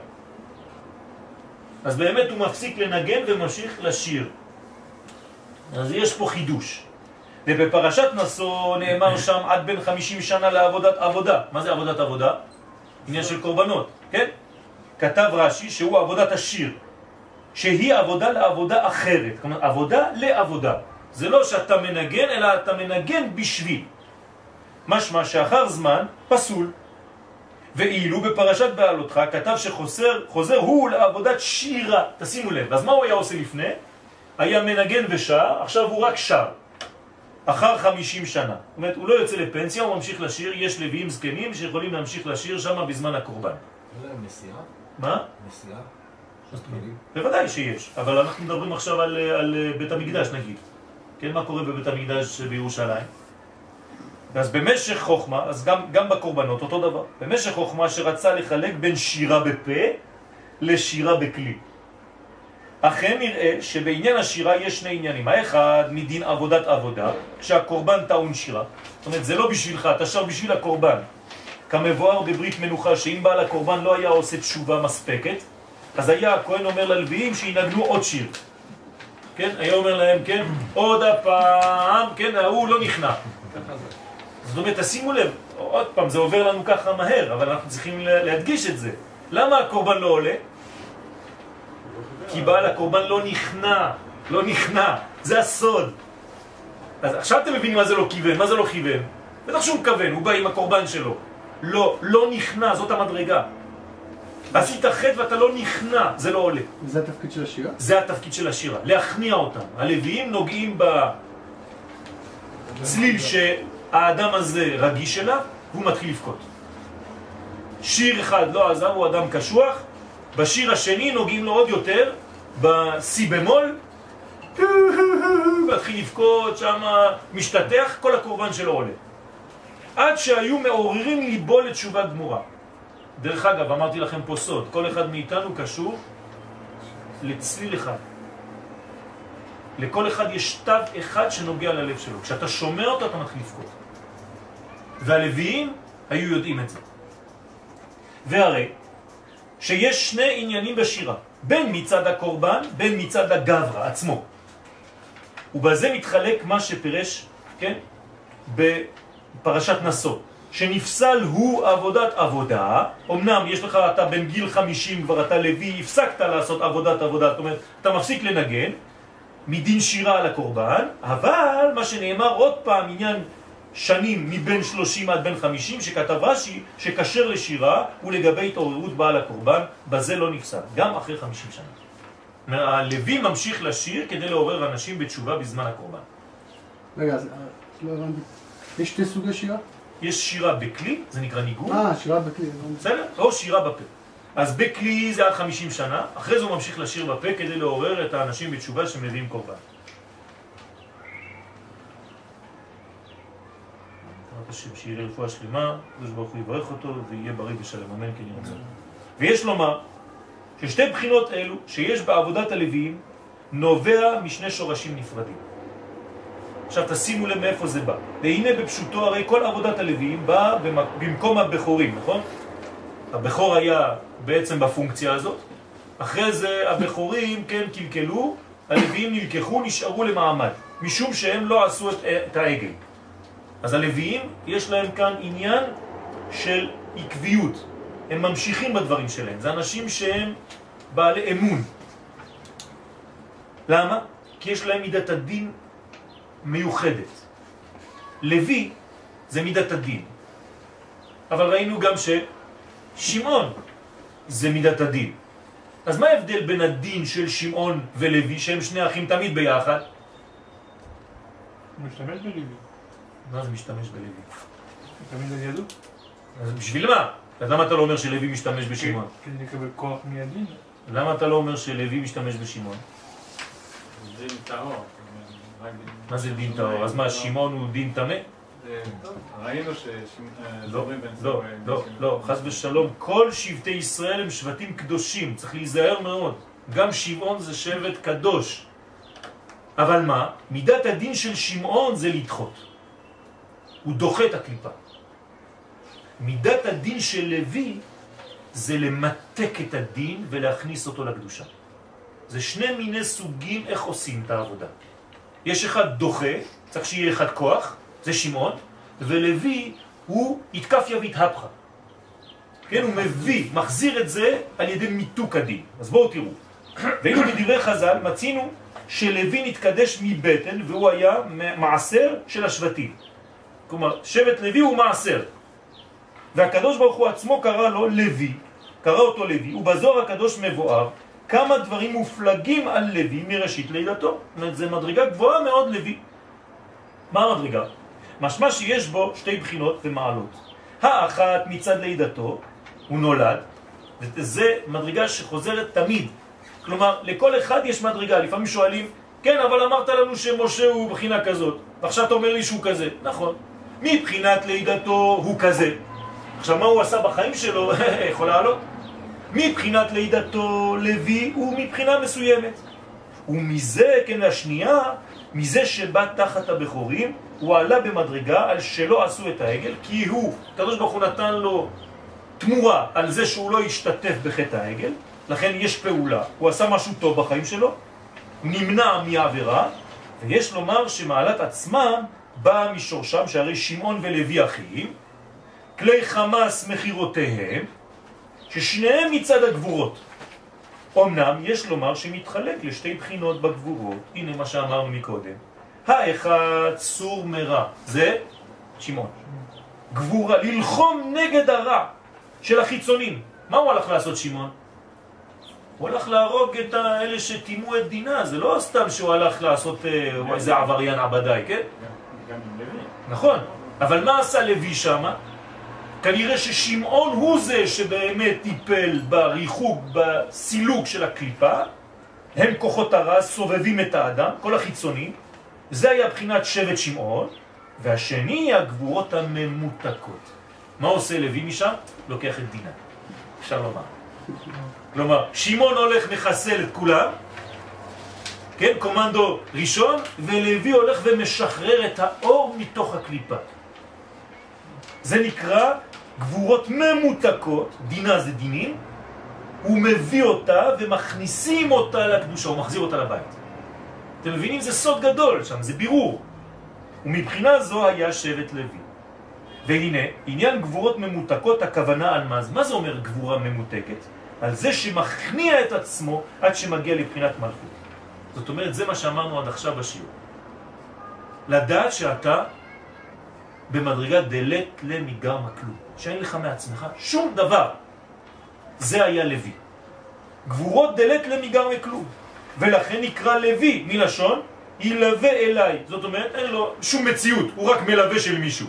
אז באמת הוא מפסיק לנגן וממשיך לשיר. אז יש פה חידוש. ובפרשת נשוא נאמר שם עד בין חמישים שנה לעבודת עבודה. מה זה עבודת עבודה? עניין של קורבנות, כן? כתב רש"י שהוא עבודת השיר, שהיא עבודה לעבודה אחרת. כלומר, עבודה לעבודה. זה לא שאתה מנגן, אלא אתה מנגן בשביל. משמע שאחר זמן פסול. ואילו בפרשת בעלותך כתב שחוזר חוזר הוא לעבודת שירה. תשימו לב, אז מה הוא היה עושה לפני? היה מנגן ושר, עכשיו הוא רק שר. אחר חמישים שנה. זאת אומרת, הוא לא יוצא לפנסיה, הוא ממשיך לשיר, יש לוויים זקנים שיכולים להמשיך לשיר שם בזמן הקורבן. אין להם נסיעה? מה? נסיעה? בוודאי שיש, אבל אנחנו מדברים עכשיו על, על בית המקדש נגיד. כן, מה קורה בבית המקדש בירושלים? אז במשך חוכמה, אז גם, גם בקורבנות אותו דבר. במשך חוכמה שרצה לחלק בין שירה בפה לשירה בכלי. אכן נראה שבעניין השירה יש שני עניינים. האחד מדין עבודת עבודה, כשהקורבן טעון שירה. זאת אומרת, זה לא בשבילך, אתה שר בשביל הקורבן. כמבואר בברית מנוחה, שאם בעל הקורבן לא היה עושה תשובה מספקת, אז היה הכהן אומר ללוויים שינגנו עוד שיר. כן? היה אומר להם, כן? עוד הפעם, כן? הוא לא נכנע. זאת אומרת, תשימו לב, עוד פעם, זה עובר לנו ככה מהר, אבל אנחנו צריכים להדגיש את זה. למה הקורבן לא עולה? כי בעל הקורבן לא נכנע, לא נכנע, זה הסוד. אז עכשיו אתם מבינים מה זה לא כיוון, מה זה לא כיוון? בטח שהוא כיוון, הוא בא עם הקורבן שלו. לא, לא נכנע, זאת המדרגה. עשית חטא ואתה לא נכנע, זה לא עולה. וזה התפקיד של השירה? זה התפקיד של השירה, להכניע אותם. הלוויים נוגעים בצליל שהאדם הזה רגיש אליו, והוא מתחיל לבכות. שיר אחד לא עזב, הוא אדם קשוח, בשיר השני נוגעים לו עוד יותר, בסי במול, מתחיל לבכות, שם משתתח, כל הקורבן שלו עולה. עד שהיו מעוררים ליבו לתשובה גמורה. דרך אגב, אמרתי לכם פה סוד, כל אחד מאיתנו קשור לצליל אחד. לכל אחד יש תו אחד שנוגע ללב שלו. כשאתה שומע אותו, אתה מתחיל לבכות. והלוויים היו יודעים את זה. והרי שיש שני עניינים בשירה, בין מצד הקורבן, בין מצד הגברה עצמו. ובזה מתחלק מה שפרש, כן, בפרשת נשוא, שנפסל הוא עבודת עבודה. אמנם יש לך, אתה בן גיל חמישים כבר, אתה לוי, הפסקת לעשות עבודת עבודה, זאת אומרת, אתה מפסיק לנגן, מדין שירה על הקורבן, אבל מה שנאמר עוד פעם, עניין שנים מבין שלושים עד בין חמישים, שכתב רש"י שקשר לשירה ולגבי התעוררות בעל הקורבן, בזה לא נפסל, גם אחרי חמישים שנה. הלוי ממשיך לשיר כדי לעורר אנשים בתשובה בזמן הקורבן. רגע, אז לא הבנתי. יש שתי סוגי שירה? יש שירה בכלי, זה נקרא ניגון. אה, שירה בכלי. בסדר? או שירה בפה. אז בכלי זה עד חמישים שנה, אחרי זה הוא ממשיך לשיר בפה כדי לעורר את האנשים בתשובה שמביאים קורבן. השם שיהיה רפואה שלמה, הקדוש ברוך הוא יברך אותו ויהיה בריא ושלם, אמן כן יהיה רצון. ויש לומר ששתי בחינות אלו שיש בעבודת הלוויים נובע משני שורשים נפרדים. עכשיו תשימו לב מאיפה זה בא. והנה בפשוטו, הרי כל עבודת הלוויים באה במקום הבכורים, נכון? הבכור היה בעצם בפונקציה הזאת. אחרי זה הבכורים כן קלקלו, הלוויים נלקחו, נשארו למעמד, משום שהם לא עשו את, את העגל. אז הלוויים יש להם כאן עניין של עקביות. הם ממשיכים בדברים שלהם. זה אנשים שהם בעלי אמון. למה? כי יש להם מידת הדין מיוחדת. לוי זה מידת הדין. אבל ראינו גם ששמעון זה מידת הדין. אז מה ההבדל בין הדין של שמעון ולוי, שהם שני אחים תמיד ביחד? הוא משתמש בלוי. מה זה משתמש בלוי? תמיד על ידו? אז בשביל מה? אז למה אתה לא אומר שלוי משתמש בשמעון? כדי לקבל כוח מידין. למה אתה לא אומר שלוי משתמש בשמעון? דין טהור. מה זה דין טהור? אז מה, שמעון הוא דין טמא? ראינו ש... לא, לא, לא, לא, חס ושלום, כל שבטי ישראל הם שבטים קדושים, צריך להיזהר מאוד. גם שמעון זה שבט קדוש. אבל מה? מידת הדין של שמעון זה לדחות. הוא דוחה את הקליפה. מידת הדין של לוי זה למתק את הדין ולהכניס אותו לקדושה. זה שני מיני סוגים איך עושים את העבודה. יש אחד דוחה, צריך שיהיה אחד כוח, זה שמעון, ולוי הוא התקפיה והתהפכה. כן, הוא מביא, מחזיר את זה על ידי מיתוק הדין. אז בואו תראו. ואילו בדברי חז"ל מצינו שלוי נתקדש מבטן והוא היה מעשר של השבטים. כלומר, שבט לוי הוא מעשר. והקדוש ברוך הוא עצמו קרא לו לוי, קרא אותו לוי, ובזוהר הקדוש מבואר כמה דברים מופלגים על לוי מראשית לידתו. זאת אומרת, זה מדרגה גבוהה מאוד לוי. מה המדרגה? משמע שיש בו שתי בחינות ומעלות. האחת מצד לידתו, הוא נולד, וזה מדרגה שחוזרת תמיד. כלומר, לכל אחד יש מדרגה. לפעמים שואלים, כן, אבל אמרת לנו שמשה הוא בחינה כזאת. ועכשיו אתה אומר לי שהוא כזה. נכון. מבחינת לידתו הוא כזה. עכשיו, מה הוא עשה בחיים שלו? יכול לעלות. מבחינת לידתו לוי הוא מבחינה מסוימת. ומזה, כן, השנייה, מזה שבא תחת הבחורים, הוא עלה במדרגה על שלא עשו את העגל, כי הוא, הקדוש ברוך הוא נתן לו תמורה על זה שהוא לא ישתתף בחטא העגל, לכן יש פעולה, הוא עשה משהו טוב בחיים שלו, נמנע מהעבירה, ויש לומר שמעלת עצמם באה משורשם, שהרי שמעון ולוי אחים, כלי חמאס מחירותיהם, ששניהם מצד הגבורות. אמנם יש לומר שמתחלק לשתי בחינות בגבורות, הנה מה שאמרנו מקודם. האחד סור מרע, זה שמעון. גבורה, ללחום נגד הרע של החיצונים. מה הוא הלך לעשות שמעון? הוא הלך להרוג את האלה שתימו את דינה, זה לא סתם שהוא הלך לעשות אה, איזה עבריין עבדי, כן? גם עם לוי. נכון, אבל מה עשה לוי שמה? כנראה ששמעון הוא זה שבאמת טיפל בריחוק, בסילוק של הקליפה, הם כוחות הרע, סובבים את האדם, כל החיצונים, זה היה בחינת שבט שמעון, והשני הגבורות הממותקות. מה עושה לוי משם? לוקח את דינה, אפשר לומר. כלומר, שמעון הולך מחסל את כולם, כן, קומנדו ראשון, ולוי הולך ומשחרר את האור מתוך הקליפה. זה נקרא גבורות ממותקות, דינה זה דינים, הוא מביא אותה ומכניסים אותה לקדושה, הוא מחזיר אותה לבית. אתם מבינים? זה סוד גדול שם, זה בירור. ומבחינה זו היה שבט לוי. והנה, עניין גבורות ממותקות, הכוונה על מה? מה זה אומר גבורה ממותקת? על זה שמכניע את עצמו עד שמגיע לבחינת מלכות. זאת אומרת, זה מה שאמרנו עד עכשיו בשיעור. לדעת שאתה במדרגה דלת למגר מכלום, שאין לך מעצמך שום דבר. זה היה לוי. גבורות דלת למגר מכלום. ולכן נקרא לוי מלשון ילווה אליי. זאת אומרת, אין לו שום מציאות, הוא רק מלווה של מישהו.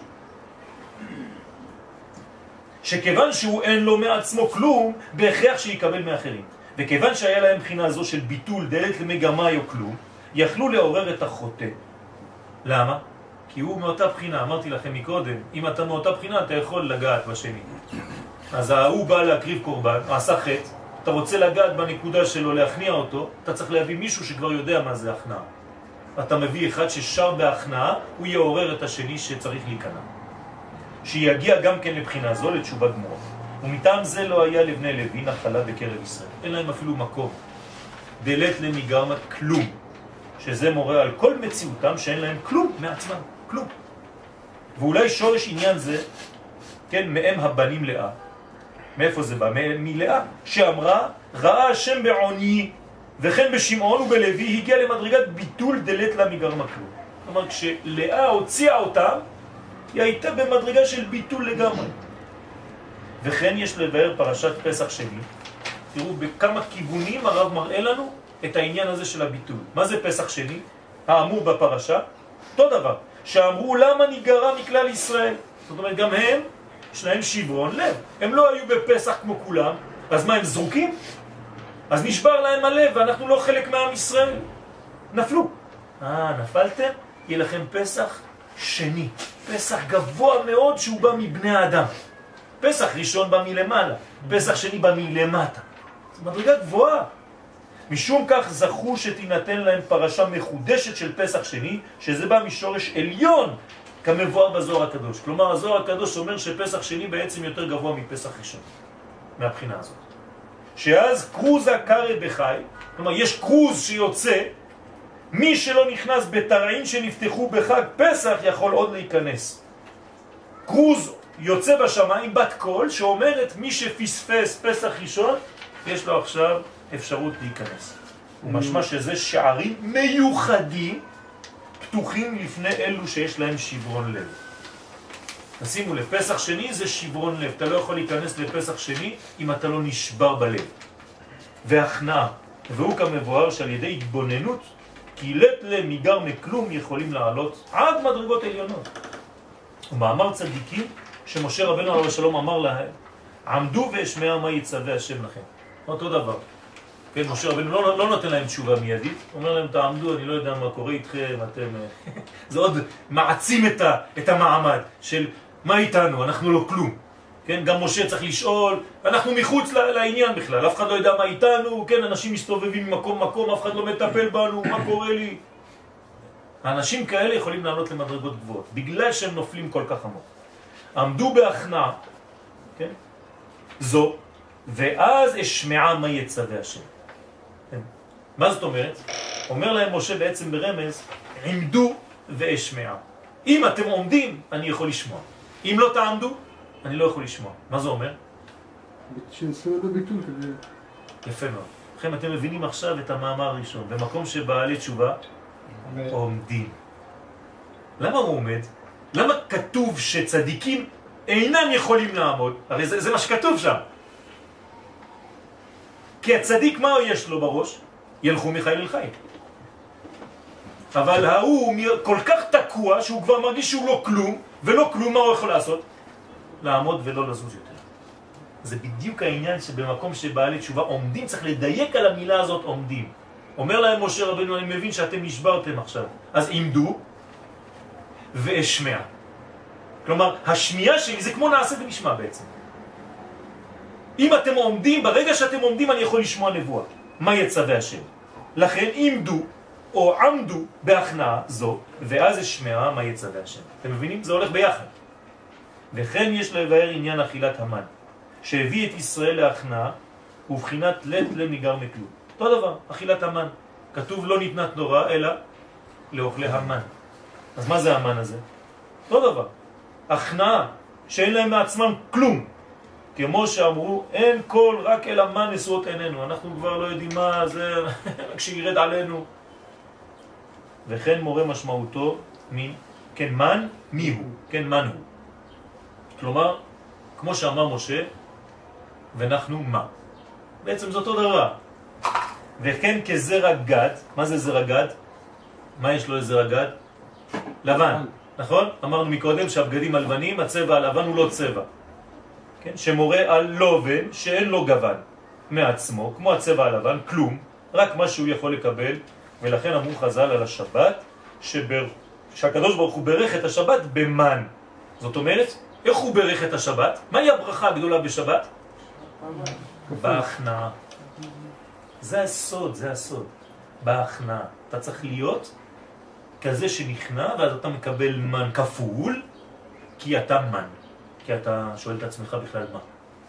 שכיוון שהוא אין לו מעצמו כלום, בהכרח שיקבל מאחרים. וכיוון שהיה להם בחינה זו של ביטול דלת למגמה או כלום, יכלו לעורר את החוטא. למה? כי הוא מאותה בחינה, אמרתי לכם מקודם, אם אתה מאותה בחינה אתה יכול לגעת בשני. אז הוא בא להקריב קורבן, עשה חטא, אתה רוצה לגעת בנקודה שלו, להכניע אותו, אתה צריך להביא מישהו שכבר יודע מה זה הכנעה. אתה מביא אחד ששר בהכנעה, הוא יעורר את השני שצריך להיכנע. שיגיע גם כן לבחינה זו, לתשובה גמורה. ומטעם זה לא היה לבני לוי נחלה בקרב ישראל. אין להם אפילו מקום. דלת למגרמת כלום. שזה מורה על כל מציאותם שאין להם כלום מעצמם. כלום. ואולי שורש עניין זה, כן, מהם הבנים לאה. מאיפה זה בא? מלאה, שאמרה, ראה השם בעוני, וכן בשמעון ובלוי, הגיע למדרגת ביטול דלת למגרמת כלום. כלומר, כשלאה הוציאה אותה, היא הייתה במדרגה של ביטול לגמרי. וכן יש לבאר פרשת פסח שני. תראו בכמה כיוונים הרב מראה לנו את העניין הזה של הביטול. מה זה פסח שני? האמור בפרשה, אותו דבר. שאמרו למה נגרע מכלל ישראל. זאת אומרת, גם הם, יש להם שברון לב. הם לא היו בפסח כמו כולם, אז מה, הם זרוקים? אז נשבר להם הלב, ואנחנו לא חלק מעם ישראל. נפלו. אה, נפלתם? יהיה לכם פסח שני. פסח גבוה מאוד שהוא בא מבני האדם. פסח ראשון בא מלמעלה, פסח שני בא מלמטה. זו מדרגה גבוהה. משום כך זכו שתינתן להם פרשה מחודשת של פסח שני, שזה בא משורש עליון, כמבואר בזוהר הקדוש. כלומר, הזוהר הקדוש אומר שפסח שני בעצם יותר גבוה מפסח ראשון, מהבחינה הזאת. שאז קרוזה קרא בחי, כלומר, יש קרוז שיוצא, מי שלא נכנס בתרעים שנפתחו בחג פסח יכול עוד להיכנס. קרוז יוצא בשמיים בת קול שאומרת מי שפספס פסח ראשון יש לו עכשיו אפשרות להיכנס. ומשמע שזה שערים מיוחדים פתוחים לפני אלו שיש להם שברון לב. תשימו לב, פסח שני זה שברון לב. אתה לא יכול להיכנס לפסח שני אם אתה לא נשבר בלב. והכנעה, והוא כמבואר שעל ידי התבוננות כי לט למיגר מכלום יכולים לעלות עד מדרגות עליונות. ומאמר צדיקים שמשה רבנו עליו השלום אמר להם, עמדו ואשמע מה יצווה השם לכם. אותו דבר. כן, משה רבנו לא, לא נותן להם תשובה מיידית, אומר להם תעמדו, אני לא יודע מה קורה איתכם, אתם... זה עוד מעצים את, ה, את המעמד של מה איתנו, אנחנו לא כלום. כן, גם משה צריך לשאול, אנחנו מחוץ לעניין בכלל, אף אחד לא יודע מה איתנו, כן, אנשים מסתובבים ממקום מקום, אף אחד לא מטפל בנו, מה קורה לי? האנשים כאלה יכולים לעלות למדרגות גבוהות, בגלל שהם נופלים כל כך עמוק. עמדו בהכנעה, כן? זו, ואז אשמעה מה יצווה השם. כן? מה זאת אומרת? אומר להם משה בעצם ברמז, עמדו ואשמעה. אם אתם עומדים, אני יכול לשמוע. אם לא תעמדו, אני לא יכול לשמוע. מה זה אומר? שינסו לו ביטול כזה. יפה מאוד. לכם אתם מבינים עכשיו את המאמר הראשון. במקום שבעלי תשובה עומדים. למה הוא עומד? למה כתוב שצדיקים אינם יכולים לעמוד? הרי זה, זה מה שכתוב שם. כי הצדיק מה יש לו בראש? ילכו מחיל אל חיל. אבל ההוא כל כך תקוע שהוא כבר מרגיש שהוא לא כלום, ולא כלום, מה הוא יכול לעשות? לעמוד ולא לזוז יותר. זה בדיוק העניין שבמקום שבעלי תשובה עומדים, צריך לדייק על המילה הזאת עומדים. אומר להם משה רבנו, אני מבין שאתם נשברתם עכשיו. אז עמדו ואשמע. כלומר, השמיעה שלי זה כמו נעשה ונשמע בעצם. אם אתם עומדים, ברגע שאתם עומדים אני יכול לשמוע נבואה. מה יצווה השם? לכן עמדו או עמדו בהכנעה זו, ואז אשמע מה יצווה השם. אתם מבינים? זה הולך ביחד. וכן יש לבאר עניין אכילת המן, שהביא את ישראל להכנעה, ובחינת לט למיגר מכלום. אותו דבר, אכילת המן. כתוב לא ניתנת נורא, אלא לאוכלי המן. אז מה זה המן הזה? אותו דבר. הכנעה, שאין להם מעצמם כלום. כמו שאמרו, אין כל רק אל המן נשואות עינינו. אנחנו כבר לא יודעים מה זה, רק שירד עלינו. וכן מורה משמעותו, מי? כן מן, מי הוא? כן מן הוא. כלומר, כמו שאמר משה, ואנחנו מה? בעצם זה אותו דבר. וכן כזרע גד, מה זה זרע גד? מה יש לו לזרע גד? לבן, נכון? אמרנו מקודם שהבגדים הלבנים, הצבע הלבן הוא לא צבע. כן? שמורה על לובן שאין לו גוון מעצמו, כמו הצבע הלבן, כלום, רק מה שהוא יכול לקבל, ולכן אמרו חז"ל על השבת, שבר... שהקדוש ברוך הוא ברך את השבת במן. זאת אומרת, איך הוא ברך את השבת? מהי הברכה הגדולה בשבת? בהכנעה. זה הסוד, זה הסוד. בהכנעה. אתה צריך להיות כזה שנכנע, ואז אתה מקבל מן כפול, כי אתה מן. כי אתה שואל את עצמך בכלל מה.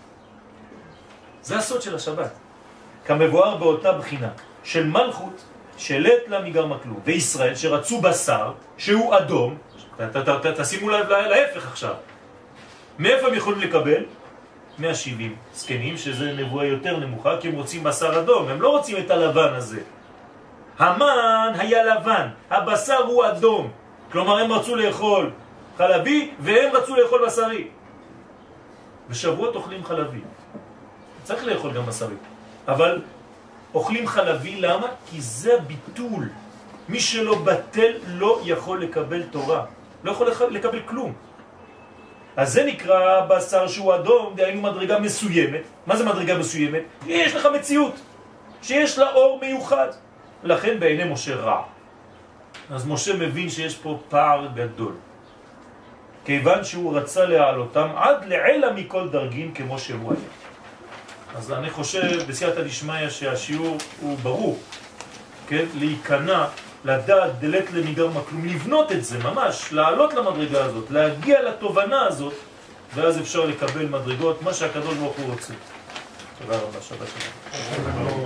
זה הסוד של השבת. כמבואר באותה בחינה של מלכות, שלט לה מגר מכלום, וישראל שרצו בשר, שהוא אדום, ת, ת, ת, תשימו לב להפך עכשיו. מאיפה הם יכולים לקבל? מאה שבעים סקנים, שזה נבואה יותר נמוכה, כי הם רוצים בשר אדום, הם לא רוצים את הלבן הזה. המן היה לבן, הבשר הוא אדום. כלומר, הם רצו לאכול חלבי, והם רצו לאכול בשרי. בשבועות אוכלים חלבי. צריך לאכול גם בשרי. אבל אוכלים חלבי, למה? כי זה ביטול. מי שלא בטל לא יכול לקבל תורה. לא יכול לקבל כלום. אז זה נקרא בשר שהוא אדום, דהיינו מדרגה מסוימת. מה זה מדרגה מסוימת? יש לך מציאות. שיש לה אור מיוחד. לכן בעיני משה רע. אז משה מבין שיש פה פער גדול. כיוון שהוא רצה להעלותם עד לעלה מכל דרגין כמו שהוא היה. אז אני חושב בסייעתא דשמיא שהשיעור הוא ברור, כן? להיכנע, לדעת דלת לניגר כלום, לבנות את זה ממש, לעלות למדרגה הזאת, להגיע לתובנה הזאת, ואז אפשר לקבל מדרגות, מה שהקדוש ברוך הוא רוצה. תודה רבה, שבת שלום.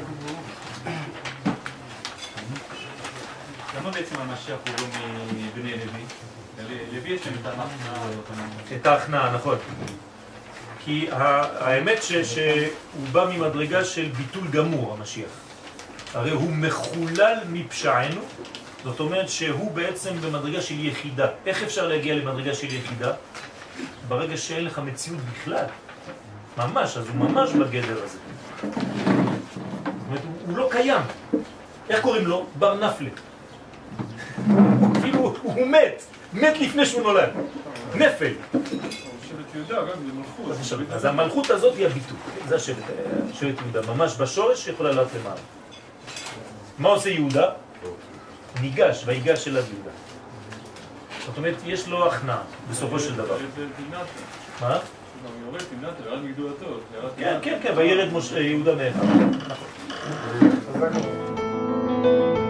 למה בעצם המשיח הוא לא מבני לוי? לוי יש להם את ההכנעה. את ההכנעה, נכון. כי האמת שהוא בא ממדרגה של ביטול גמור, המשיח. הרי הוא מחולל מפשענו, זאת אומרת שהוא בעצם במדרגה של יחידה. איך אפשר להגיע למדרגה של יחידה? ברגע שאין לך מציאות בכלל. ממש, אז הוא ממש בגדר הזה. זאת אומרת, הוא לא קיים. איך קוראים לו? בר נפלה. כאילו הוא מת, מת לפני שהוא נולד. נפל. שבט יהודה, גם זה מלכות. אז המלכות הזאת היא הביטוי. זה השבט, שבט יהודה. ממש בשורש שיכולה לעלות למעלה. מה עושה יהודה? ניגש, ויגש אליו יהודה. זאת אומרת, יש לו הכנעה בסופו של דבר. מה? הוא יורד עם נטל, ירד מגדולתו. כן, כן, כן, וירד יהודה מאחד. נכון.